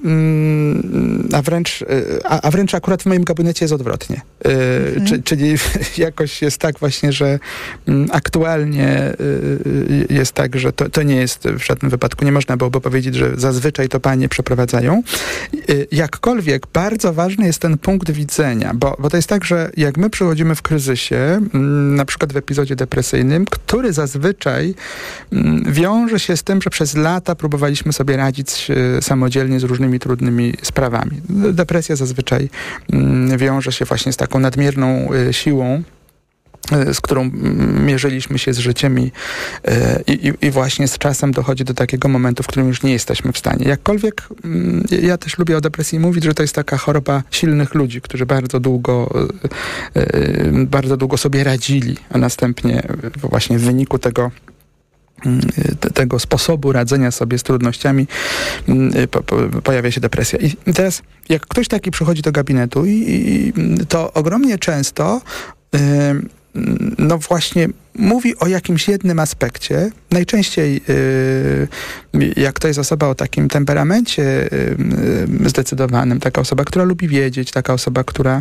a wręcz akurat w moim gabinecie jest odwrotnie. Czyli jakoś jest tak właśnie, że aktualnie jest tak, że to nie jest w żadnym wypadku, nie można byłoby powiedzieć, że zazwyczaj to panie przeprowadzają. Jakkolwiek bardzo ważny jest ten punkt widzenia, bo to jest tak, że jak my przychodzimy w kryzysie, na przykład w epizodzie depresyjnym, który zazwyczaj wiąże się z tym, że przez lata próbowaliśmy sobie radzić samodzielnie z różnymi trudnymi sprawami. Depresja zazwyczaj wiąże się właśnie z taką nadmierną siłą, z którą mierzyliśmy się z życiem i właśnie z czasem dochodzi do takiego momentu, w którym już nie jesteśmy w stanie. Jakkolwiek ja też lubię o depresji mówić, że to jest taka choroba silnych ludzi, którzy bardzo długo sobie radzili, a następnie właśnie w wyniku tego sposobu radzenia sobie z trudnościami pojawia się depresja. I teraz, jak ktoś taki przychodzi do gabinetu to ogromnie często no właśnie mówi o jakimś jednym aspekcie. Najczęściej jak to jest osoba o takim temperamencie zdecydowanym, taka osoba, która lubi wiedzieć, taka osoba, która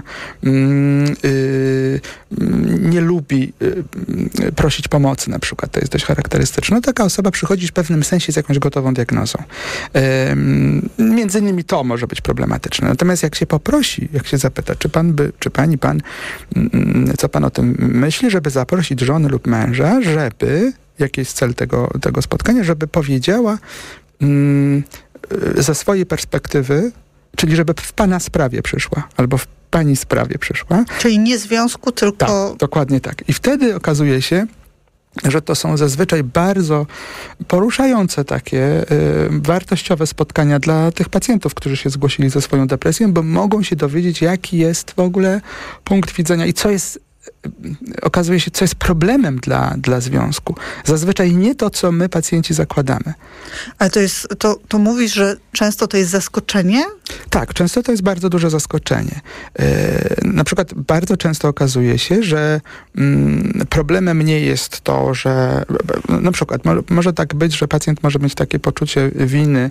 nie lubi prosić pomocy na przykład, to jest dość charakterystyczne. Taka osoba przychodzi w pewnym sensie z jakąś gotową diagnozą. Między innymi to może być problematyczne. Natomiast jak się poprosi, jak się zapyta, czy pani, co pan o tym myśli, żeby zaprosić żonę lub męża, żeby, jaki jest cel tego spotkania, żeby powiedziała, ze swojej perspektywy, czyli żeby w pana sprawie przyszła, albo w pani sprawie przyszła. Czyli nie związku, tylko... Tak, dokładnie tak. I wtedy okazuje się, że to są zazwyczaj bardzo poruszające takie wartościowe spotkania dla tych pacjentów, którzy się zgłosili ze swoją depresją, bo mogą się dowiedzieć, jaki jest w ogóle punkt widzenia i co jest, okazuje się, co jest problemem dla związku. Zazwyczaj nie to, co my pacjenci zakładamy. Ale to mówisz, że często to jest zaskoczenie? Tak, często to jest bardzo duże zaskoczenie. Na przykład bardzo często okazuje się, że problemem nie jest to, że na przykład może tak być, że pacjent może mieć takie poczucie winy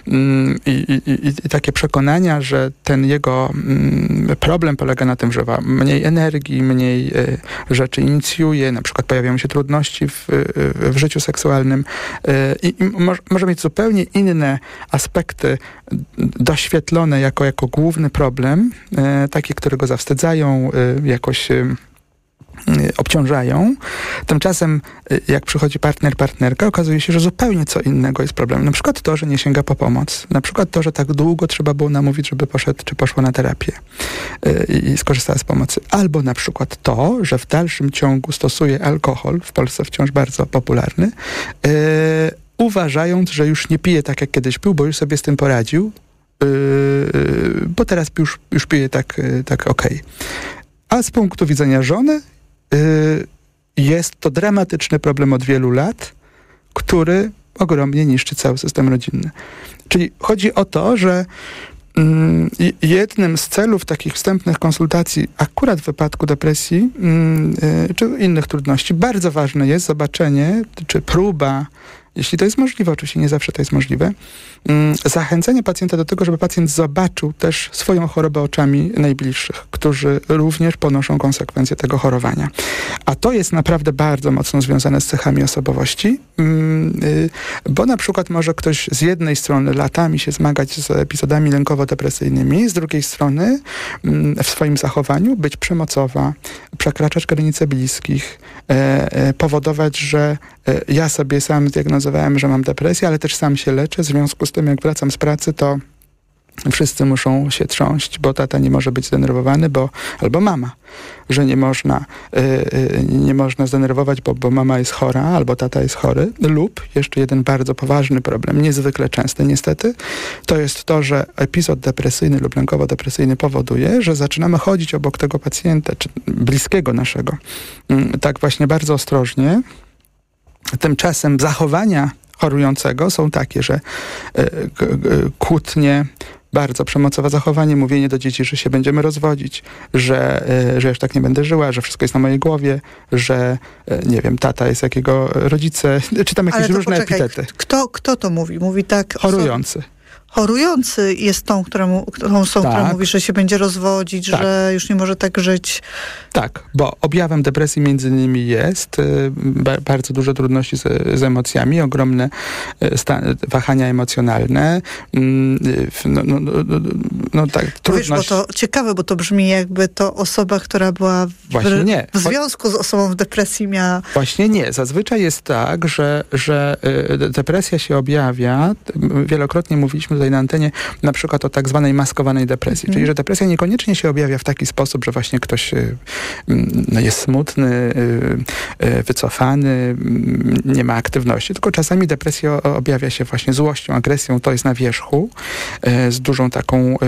i takie przekonania, że ten jego problem polega na tym, że ma mniej energii, mniej rzeczy inicjuje, na przykład pojawiają się trudności w życiu seksualnym i może mieć zupełnie inne aspekty doświetlone jako główny problem, takie, które go zawstydzają, jakoś obciążają. Tymczasem, jak przychodzi partnerka, okazuje się, że zupełnie co innego jest problemem. Na przykład to, że nie sięga po pomoc. Na przykład to, że tak długo trzeba było namówić, żeby poszedł czy poszła na terapię i skorzystała z pomocy. Albo na przykład to, że w dalszym ciągu stosuje alkohol, w Polsce wciąż bardzo popularny, uważając, że już nie pije tak, jak kiedyś pił, bo już sobie z tym poradził, bo teraz już pije tak okej. A z punktu widzenia żony jest to dramatyczny problem od wielu lat, który ogromnie niszczy cały system rodzinny. Czyli chodzi o to, że jednym z celów takich wstępnych konsultacji, akurat w wypadku depresji czy innych trudności, bardzo ważne jest zobaczenie, czy próba, jeśli to jest możliwe, oczywiście nie zawsze to jest możliwe, zachęcenie pacjenta do tego, żeby pacjent zobaczył też swoją chorobę oczami najbliższych, którzy również ponoszą konsekwencje tego chorowania. A to jest naprawdę bardzo mocno związane z cechami osobowości, bo na przykład może ktoś z jednej strony latami się zmagać z epizodami lękowo-depresyjnymi, z drugiej strony w swoim zachowaniu być przemocowa, przekraczać granice bliskich, powodować, że ja sobie sam zdiagnozowałem, że mam depresję, ale też sam się leczę. W związku z tym, jak wracam z pracy, to wszyscy muszą się trząść, bo tata nie może być zdenerwowany, albo mama, że nie można zdenerwować, bo mama jest chora, albo tata jest chory. Lub jeszcze jeden bardzo poważny problem, niezwykle częsty niestety, to jest to, że epizod depresyjny lub lękowo-depresyjny powoduje, że zaczynamy chodzić obok tego pacjenta, czy bliskiego naszego, tak właśnie bardzo ostrożnie. Tymczasem zachowania chorującego są takie, że kłótnie, bardzo przemocowe zachowanie, mówienie do dzieci, że się będziemy rozwodzić, że już tak nie będę żyła, że wszystko jest na mojej głowie, że nie wiem, tata jest jakiego rodzice, czy tam jakieś różne epitety. Kto to mówi? Mówi tak... Chorujący. Chorujący jest która mówi, że się będzie rozwodzić, tak, że już nie może tak żyć. Tak, bo objawem depresji między innymi jest bardzo duże trudności z emocjami, ogromne wahania emocjonalne. Tak, trudność. Wiesz, bo to ciekawe, bo to brzmi jakby to osoba, która była w związku z osobą w depresji miała... Właśnie nie. Zazwyczaj jest tak, że depresja się objawia, wielokrotnie mówiliśmy tutaj na antenie na przykład o tak zwanej maskowanej depresji, czyli że depresja niekoniecznie się objawia w taki sposób, że właśnie ktoś jest smutny, wycofany, nie ma aktywności, tylko czasami depresja objawia się właśnie złością, agresją, to jest na wierzchu, z dużą taką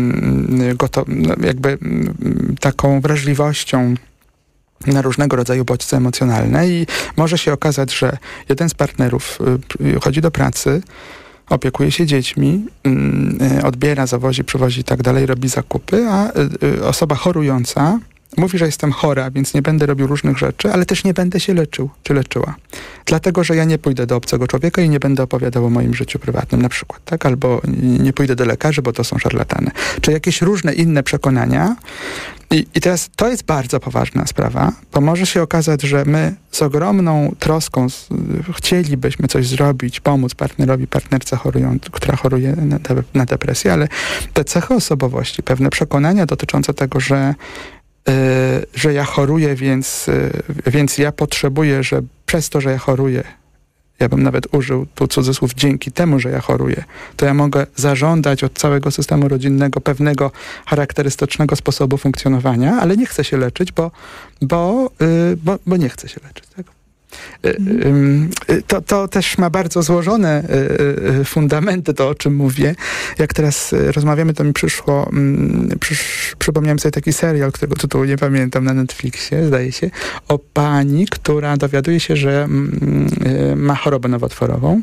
taką wrażliwością na różnego rodzaju bodźce emocjonalne i może się okazać, że jeden z partnerów chodzi do pracy, opiekuje się dziećmi, odbiera, zawozi, przywozi i tak dalej, robi zakupy, a osoba chorująca mówi, że jestem chora, więc nie będę robił różnych rzeczy, ale też nie będę się leczył, czy leczyła. Dlatego, że ja nie pójdę do obcego człowieka i nie będę opowiadał o moim życiu prywatnym na przykład, tak? Albo nie pójdę do lekarzy, bo to są szarlatany. Czy jakieś różne inne przekonania. I teraz to jest bardzo poważna sprawa, bo może się okazać, że my z ogromną troską chcielibyśmy coś zrobić, pomóc partnerowi, partnerce która choruje na depresję, ale te cechy osobowości, pewne przekonania dotyczące tego, że ja choruję, więc ja potrzebuję, że przez to, że ja choruję, ja bym nawet użył tu cudzysłów, dzięki temu, że ja choruję, to ja mogę zażądać od całego systemu rodzinnego pewnego charakterystycznego sposobu funkcjonowania, ale nie chcę się leczyć, bo nie chcę się leczyć. Tak? To też ma bardzo złożone fundamenty, to o czym mówię. Jak teraz rozmawiamy, to mi przypomniałem sobie taki serial, którego tytułu nie pamiętam, na Netflixie, zdaje się, o pani, która dowiaduje się, że ma chorobę nowotworową.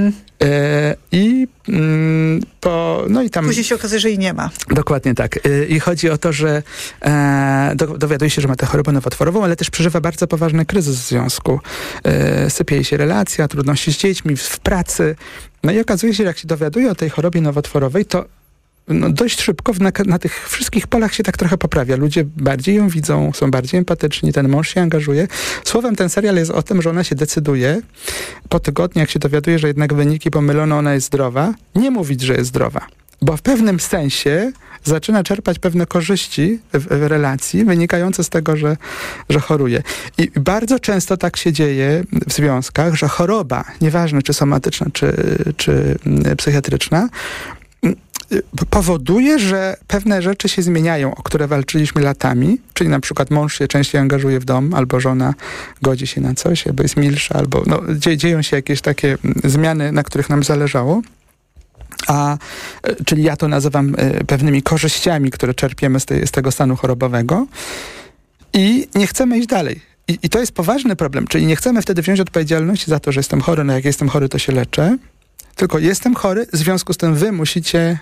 I tam... Później się okazuje, że jej nie ma. Dokładnie tak. I chodzi o to, że dowiaduje się, że ma tę chorobę nowotworową, ale też przeżywa bardzo poważny kryzys w związku. Sypie jej się relacja, trudności z dziećmi, w pracy. No i okazuje się, że jak się dowiaduje o tej chorobie nowotworowej, to dość szybko na tych wszystkich polach się tak trochę poprawia. Ludzie bardziej ją widzą, są bardziej empatyczni, ten mąż się angażuje. Słowem, ten serial jest o tym, że ona się decyduje po tygodniu, jak się dowiaduje, że jednak wyniki pomylone, ona jest zdrowa, nie mówić, że jest zdrowa. Bo w pewnym sensie zaczyna czerpać pewne korzyści w relacji wynikające z tego, że choruje. I bardzo często tak się dzieje w związkach, że choroba, nieważne czy somatyczna, czy psychiatryczna, powoduje, że pewne rzeczy się zmieniają, o które walczyliśmy latami, czyli na przykład mąż się częściej angażuje w dom, albo żona godzi się na coś, albo jest milsza, albo dzieją się jakieś takie zmiany, na których nam zależało. Czyli ja to nazywam pewnymi korzyściami, które czerpiemy z tego stanu chorobowego i nie chcemy iść dalej. I to jest poważny problem, czyli nie chcemy wtedy wziąć odpowiedzialności za to, że jestem chory, jak jestem chory, to się leczę, tylko jestem chory, w związku z tym wy musicie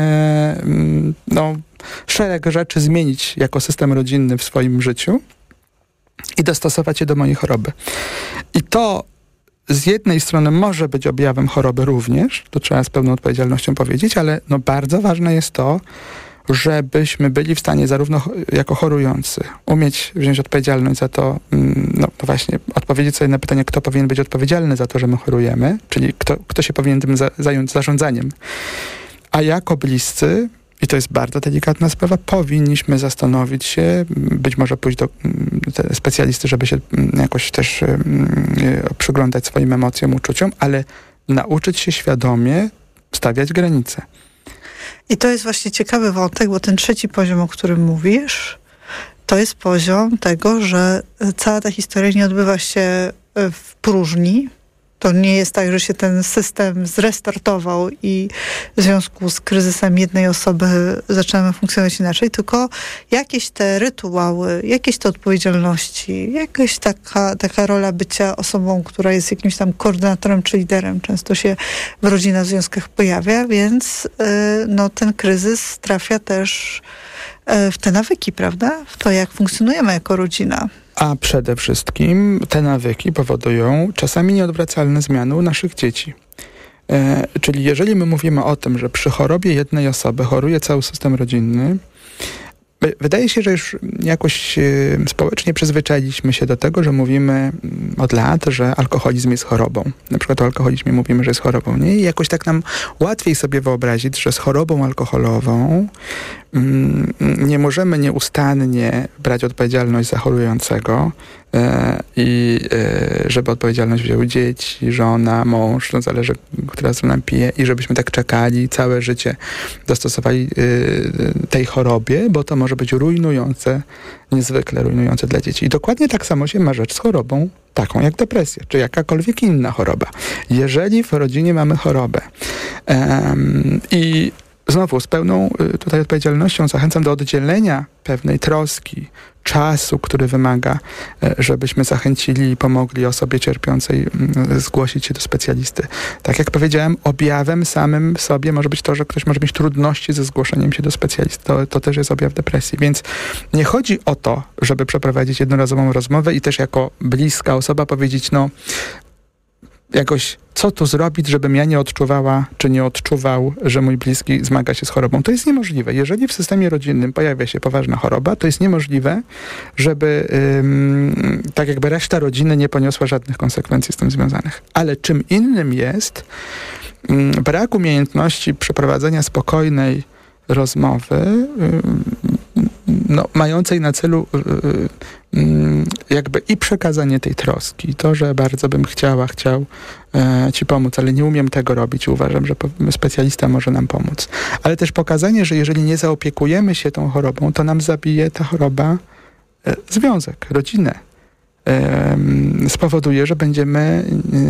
szereg rzeczy zmienić jako system rodzinny w swoim życiu i dostosować je do mojej choroby. I to z jednej strony może być objawem choroby również, to trzeba z pełną odpowiedzialnością powiedzieć, ale bardzo ważne jest to, żebyśmy byli w stanie zarówno jako chorujący umieć wziąć odpowiedzialność za to, właśnie odpowiedzieć sobie na pytanie, kto powinien być odpowiedzialny za to, że my chorujemy, czyli kto się powinien tym zająć zarządzaniem. A jako bliscy, i to jest bardzo delikatna sprawa, powinniśmy zastanowić się, być może pójść do specjalisty, żeby się jakoś też przyglądać swoim emocjom, uczuciom, ale nauczyć się świadomie stawiać granice. I to jest właśnie ciekawy wątek, bo ten trzeci poziom, o którym mówisz, to jest poziom tego, że cała ta historia nie odbywa się w próżni. To nie jest tak, że się ten system zrestartował i w związku z kryzysem jednej osoby zaczynamy funkcjonować inaczej, tylko jakieś te rytuały, jakieś te odpowiedzialności, jakaś taka rola bycia osobą, która jest jakimś tam koordynatorem czy liderem, często się w rodzinach, w związkach pojawia, więc ten kryzys trafia też w te nawyki, prawda? W to, jak funkcjonujemy jako rodzina. A przede wszystkim te nawyki powodują czasami nieodwracalne zmiany u naszych dzieci. Czyli jeżeli my mówimy o tym, że przy chorobie jednej osoby choruje cały system rodzinny, wydaje się, że już jakoś społecznie przyzwyczailiśmy się do tego, że mówimy od lat, że alkoholizm jest chorobą. Na przykład o alkoholizmie mówimy, że jest chorobą, nie? I jakoś tak nam łatwiej sobie wyobrazić, że z chorobą alkoholową nie możemy nieustannie brać odpowiedzialność za chorującego i żeby odpowiedzialność wzięły dzieci, żona, mąż, zależy, która strona pije, i żebyśmy tak czekali całe życie, dostosowali tej chorobie, bo to może być rujnujące, niezwykle rujnujące dla dzieci. I dokładnie tak samo się ma rzecz z chorobą taką jak depresja, czy jakakolwiek inna choroba. Jeżeli w rodzinie mamy chorobę i znowu z pełną tutaj odpowiedzialnością zachęcam do oddzielenia pewnej troski, czasu, który wymaga, żebyśmy zachęcili i pomogli osobie cierpiącej zgłosić się do specjalisty. Tak jak powiedziałem, objawem samym w sobie może być to, że ktoś może mieć trudności ze zgłoszeniem się do specjalisty. To też jest objaw depresji. Więc nie chodzi o to, żeby przeprowadzić jednorazową rozmowę i też jako bliska osoba powiedzieć, jakoś, co tu zrobić, żebym ja nie odczuwała, czy nie odczuwał, że mój bliski zmaga się z chorobą. To jest niemożliwe. Jeżeli w systemie rodzinnym pojawia się poważna choroba, to jest niemożliwe, żeby tak jakby reszta rodziny nie poniosła żadnych konsekwencji z tym związanych. Ale czym innym jest brak umiejętności przeprowadzenia spokojnej rozmowy mającej na celu jakby i przekazanie tej troski, to, że bardzo bym chciał ci pomóc, ale nie umiem tego robić. Uważam, że specjalista może nam pomóc. Ale też pokazanie, że jeżeli nie zaopiekujemy się tą chorobą, to nam zabije ta choroba związek, rodzinę. Spowoduje, że będziemy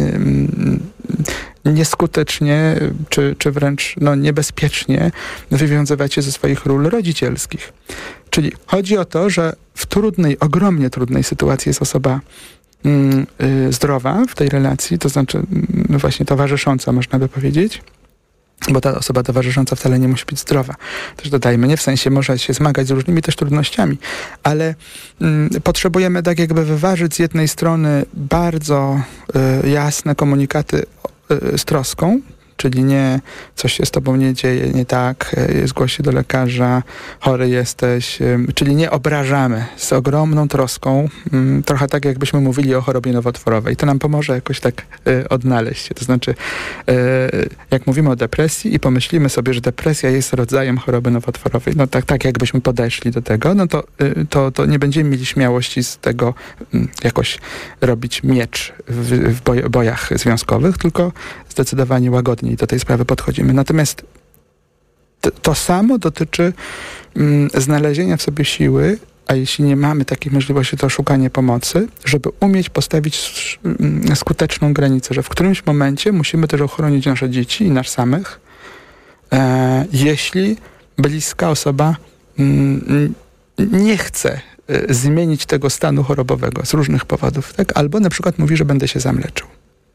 nieskutecznie, czy wręcz niebezpiecznie wywiązywać się ze swoich ról rodzicielskich. Czyli chodzi o to, że w ogromnie trudnej sytuacji jest osoba zdrowa w tej relacji, to znaczy właśnie towarzysząca, można by powiedzieć, bo ta osoba towarzysząca wcale nie musi być zdrowa. Też dodajmy, nie w sensie może się zmagać z różnymi też trudnościami, ale potrzebujemy tak jakby wyważyć z jednej strony bardzo jasne komunikaty z troską, czyli nie coś się z tobą nie dzieje, nie tak, zgłoś się do lekarza, chory jesteś, czyli nie obrażamy z ogromną troską, trochę tak jakbyśmy mówili o chorobie nowotworowej. To nam pomoże jakoś tak odnaleźć się. To znaczy, jak mówimy o depresji i pomyślimy sobie, że depresja jest rodzajem choroby nowotworowej, tak jakbyśmy podeszli do tego, to nie będziemy mieli śmiałości z tego jakoś robić miecz w bojach związkowych, tylko zdecydowanie łagodniej do tej sprawy podchodzimy. Natomiast to samo dotyczy znalezienia w sobie siły, a jeśli nie mamy takiej możliwości, to szukanie pomocy, żeby umieć postawić skuteczną granicę, że w którymś momencie musimy też ochronić nasze dzieci i nas samych, jeśli bliska osoba nie chce zmienić tego stanu chorobowego z różnych powodów, tak? Albo na przykład mówi, że będę się zamleczył.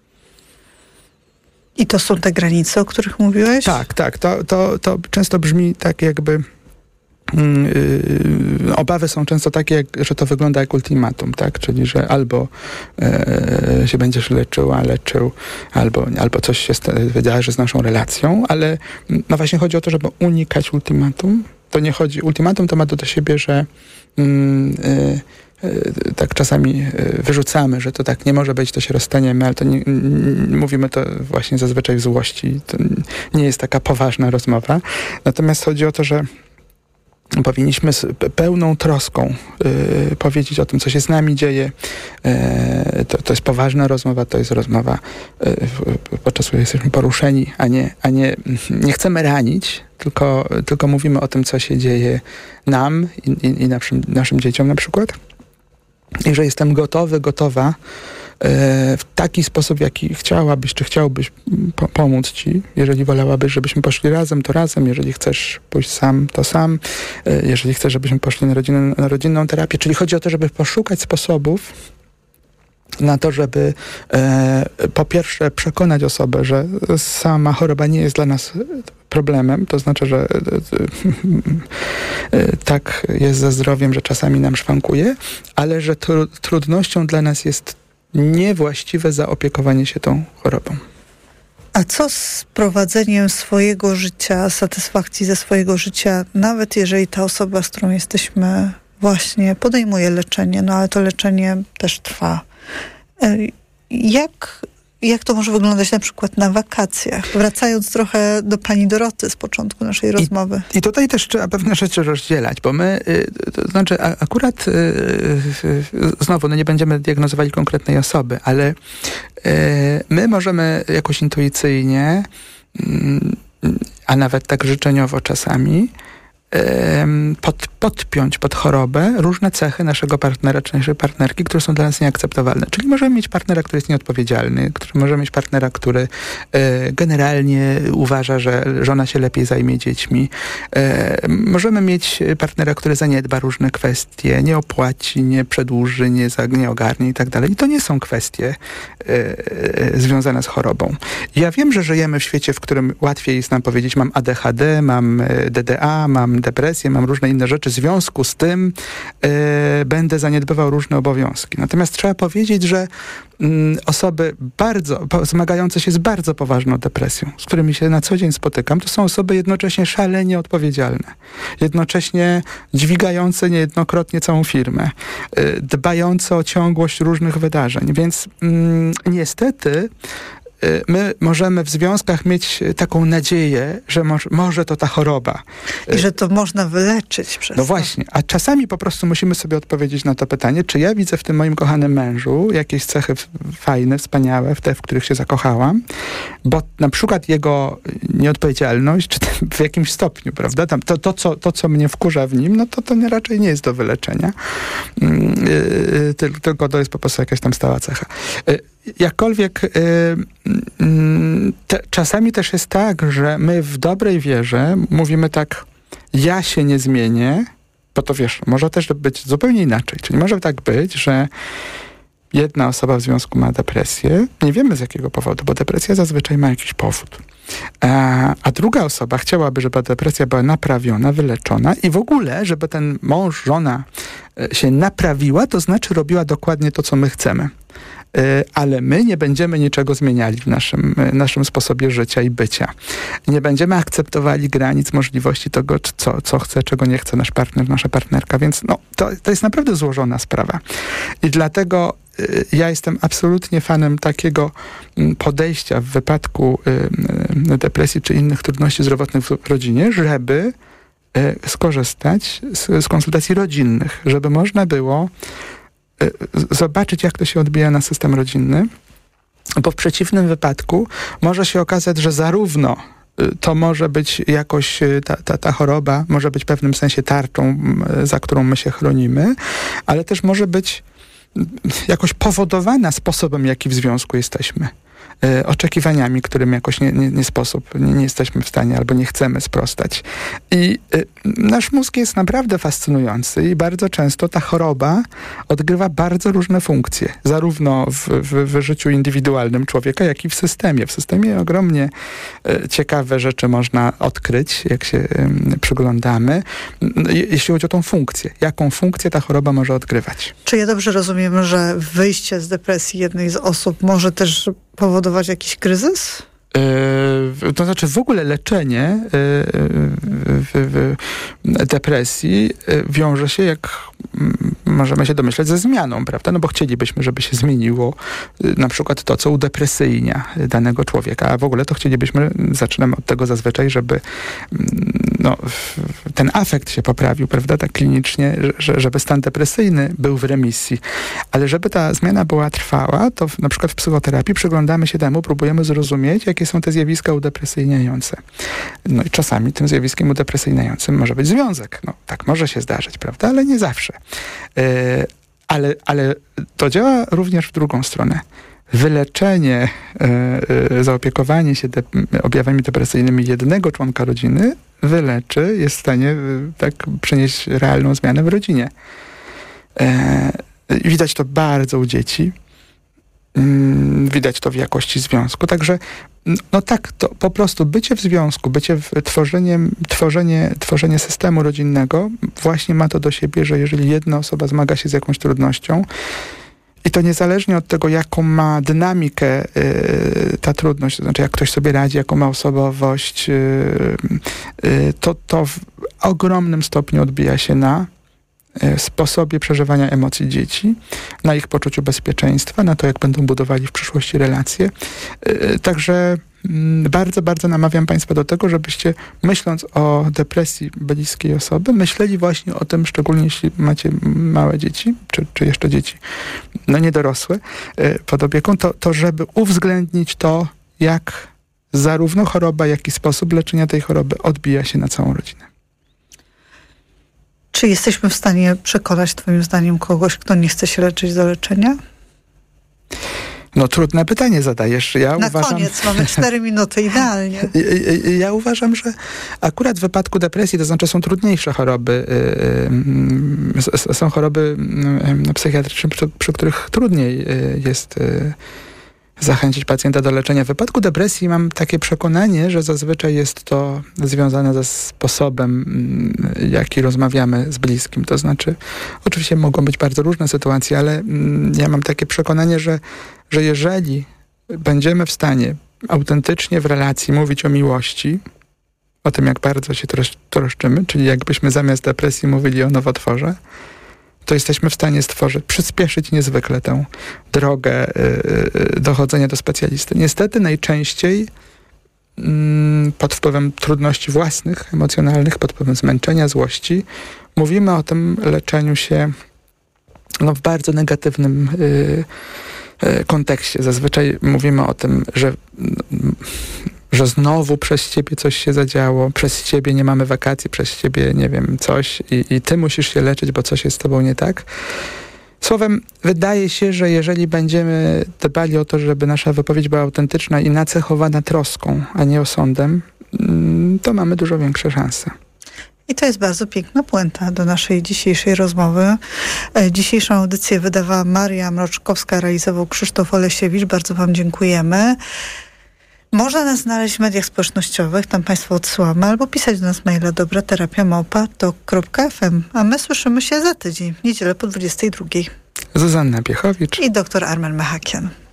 I to są te granice, o których mówiłeś? Tak. To często brzmi tak jakby... obawy są często takie, że to wygląda jak ultimatum, tak? Czyli, że albo się będziesz leczył, albo coś się wydarzy z naszą relacją, ale właśnie chodzi o to, żeby unikać ultimatum. To nie chodzi... Ultimatum to ma do siebie, że tak czasami wyrzucamy, że to tak nie może być, to się rozstaniemy, ale to mówimy to właśnie zazwyczaj w złości. To nie jest taka poważna rozmowa. Natomiast chodzi o to, że powinniśmy z pełną troską powiedzieć o tym, co się z nami dzieje. To jest poważna rozmowa, to jest rozmowa, podczas której jesteśmy poruszeni, a nie chcemy ranić, tylko mówimy o tym, co się dzieje nam i naszym dzieciom na przykład. I że jestem gotowa w taki sposób, jaki chciałabyś, czy chciałbyś pomóc ci. Jeżeli wolałabyś, żebyśmy poszli razem, to razem. Jeżeli chcesz pójść sam, to sam. Jeżeli chcesz, żebyśmy poszli na rodzinną terapię. Czyli chodzi o to, żeby poszukać sposobów na to, żeby po pierwsze przekonać osobę, że sama choroba nie jest dla nas problemem, to znaczy, że tak jest ze zdrowiem, że czasami nam szwankuje, ale że trudnością dla nas jest niewłaściwe zaopiekowanie się tą chorobą. A co z prowadzeniem swojego życia, satysfakcji ze swojego życia, nawet jeżeli ta osoba, z którą jesteśmy, właśnie podejmuje leczenie, ale to leczenie też trwa. Jak to może wyglądać na przykład na wakacjach? Wracając trochę do pani Doroty z początku naszej rozmowy. I tutaj też trzeba pewne rzeczy rozdzielać, bo my, to znaczy akurat znowu, nie będziemy diagnozowali konkretnej osoby, ale my możemy jakoś intuicyjnie, a nawet tak życzeniowo czasami, podpiąć pod chorobę różne cechy naszego partnera czy naszej partnerki, które są dla nas nieakceptowalne. Czyli możemy mieć partnera, który jest nieodpowiedzialny, możemy mieć partnera, który generalnie uważa, że żona się lepiej zajmie dziećmi. Możemy mieć partnera, który zaniedba różne kwestie, nie opłaci, nie przedłuży, nie ogarnie i tak dalej. I to nie są kwestie związane z chorobą. Ja wiem, że żyjemy w świecie, w którym łatwiej jest nam powiedzieć, mam ADHD, mam DDA, mam depresję, mam różne inne rzeczy. W związku z tym będę zaniedbywał różne obowiązki. Natomiast trzeba powiedzieć, że osoby zmagające się z bardzo poważną depresją, z którymi się na co dzień spotykam, to są osoby jednocześnie szalenie odpowiedzialne. Jednocześnie dźwigające niejednokrotnie całą firmę. Dbające o ciągłość różnych wydarzeń. Więc niestety my możemy w związkach mieć taką nadzieję, że może to ta choroba. I że to można wyleczyć przez No właśnie, a czasami po prostu musimy sobie odpowiedzieć na to pytanie, czy ja widzę w tym moim kochanym mężu jakieś cechy fajne, wspaniałe, w te, w których się zakochałam, bo na przykład jego nieodpowiedzialność, czy w jakimś stopniu, prawda, tam to, co mnie wkurza w nim, no to raczej nie jest do wyleczenia, tylko to jest po prostu jakaś tam stała cecha. Jakkolwiek czasami też jest tak, że my w dobrej wierze mówimy tak, ja się nie zmienię, bo to wiesz, może też być zupełnie inaczej. Czyli może tak być, że jedna osoba w związku ma depresję, nie wiemy z jakiego powodu, bo depresja zazwyczaj ma jakiś powód. A druga osoba chciałaby, żeby depresja była naprawiona, wyleczona i w ogóle, żeby ten mąż, żona się naprawiła, to znaczy robiła dokładnie to, co my chcemy. Ale my nie będziemy niczego zmieniali w naszym sposobie życia i bycia. Nie będziemy akceptowali granic, możliwości tego, co chce, czego nie chce nasz partner, nasza partnerka. Więc to jest naprawdę złożona sprawa. I dlatego ja jestem absolutnie fanem takiego podejścia w wypadku depresji czy innych trudności zdrowotnych w rodzinie, żeby skorzystać z konsultacji rodzinnych, żeby można było zobaczyć, jak to się odbija na system rodzinny, bo w przeciwnym wypadku może się okazać, że zarówno to może być jakoś, ta choroba może być w pewnym sensie tarczą, za którą my się chronimy, ale też może być jakoś powodowana sposobem, jaki w związku jesteśmy. Oczekiwaniami, którym jakoś nie jesteśmy w stanie albo nie chcemy sprostać. I nasz mózg jest naprawdę fascynujący i bardzo często ta choroba odgrywa bardzo różne funkcje, zarówno w życiu indywidualnym człowieka, jak i w systemie. W systemie ogromnie ciekawe rzeczy można odkryć, jak się przyglądamy, jeśli chodzi o tą funkcję. Jaką funkcję ta choroba może odgrywać? Czy ja dobrze rozumiem, że wyjście z depresji jednej z osób może też powodować jakiś kryzys? To znaczy w ogóle leczenie depresji wiąże się, jak możemy się domyśleć, ze zmianą, prawda? No bo chcielibyśmy, żeby się zmieniło na przykład to, co udepresyjnia danego człowieka, a w ogóle to chcielibyśmy, zaczynamy od tego zazwyczaj, żeby ten afekt się poprawił, prawda, tak klinicznie, żeby stan depresyjny był w remisji. Ale żeby ta zmiana była trwała, to na przykład w psychoterapii przyglądamy się temu, próbujemy zrozumieć, jakie są te zjawiska udepresyjniające. No i czasami tym zjawiskiem udepresyjniającym może być związek. No tak może się zdarzyć, prawda, ale nie zawsze. Ale to działa również w drugą stronę. Wyleczenie, zaopiekowanie się objawami depresyjnymi jednego członka rodziny jest w stanie tak przynieść realną zmianę w rodzinie. Widać to bardzo u dzieci. Widać to w jakości związku. Także to po prostu bycie w związku, tworzenie systemu rodzinnego właśnie ma to do siebie, że jeżeli jedna osoba zmaga się z jakąś trudnością, i to niezależnie od tego, jaką ma dynamikę ta trudność, to znaczy jak ktoś sobie radzi, jaką ma osobowość, to w ogromnym stopniu odbija się na sposobie przeżywania emocji dzieci, na ich poczuciu bezpieczeństwa, na to, jak będą budowali w przyszłości relacje. Także bardzo, bardzo namawiam Państwa do tego, żebyście, myśląc o depresji bliskiej osoby, myśleli właśnie o tym, szczególnie jeśli macie małe dzieci, czy jeszcze dzieci niedorosłe pod opieką, to żeby uwzględnić to, jak zarówno choroba, jak i sposób leczenia tej choroby odbija się na całą rodzinę. Czy jesteśmy w stanie przekonać, twoim zdaniem, kogoś, kto nie chce się leczyć, do leczenia? No trudne pytanie zadajesz. Koniec, mamy 4 minuty, idealnie. Ja uważam, że akurat w wypadku depresji, to znaczy są trudniejsze choroby, są choroby psychiatryczne, przy których trudniej jest zachęcić pacjenta do leczenia. W wypadku depresji mam takie przekonanie, że zazwyczaj jest to związane ze sposobem, jaki rozmawiamy z bliskim. To znaczy, oczywiście mogą być bardzo różne sytuacje, ale ja mam takie przekonanie, że jeżeli będziemy w stanie autentycznie w relacji mówić o miłości, o tym, jak bardzo się troszczymy, czyli jakbyśmy zamiast depresji mówili o nowotworze, to jesteśmy w stanie przyspieszyć niezwykle tę drogę dochodzenia do specjalisty. Niestety najczęściej pod wpływem trudności własnych, emocjonalnych, pod wpływem zmęczenia, złości, mówimy o tym leczeniu się w bardzo negatywnym kontekście. Zazwyczaj mówimy o tym, że znowu przez ciebie coś się zadziało, przez ciebie nie mamy wakacji, przez ciebie nie wiem, coś i ty musisz się leczyć, bo coś jest z tobą nie tak. Słowem, wydaje się, że jeżeli będziemy dbali o to, żeby nasza wypowiedź była autentyczna i nacechowana troską, a nie osądem, to mamy dużo większe szanse. I to jest bardzo piękna puenta do naszej dzisiejszej rozmowy. Dzisiejszą audycję wydawała Maria Mroczkowska, realizował Krzysztof Olesiewicz. Bardzo wam dziękujemy. Można nas znaleźć w mediach społecznościowych, tam państwo odsyłamy, albo pisać do nas maila dobraterapiamałpa.tok.fm. A my słyszymy się za tydzień, w niedzielę po 22:00. Zuzanna Piechowicz i dr Armen Mechakian.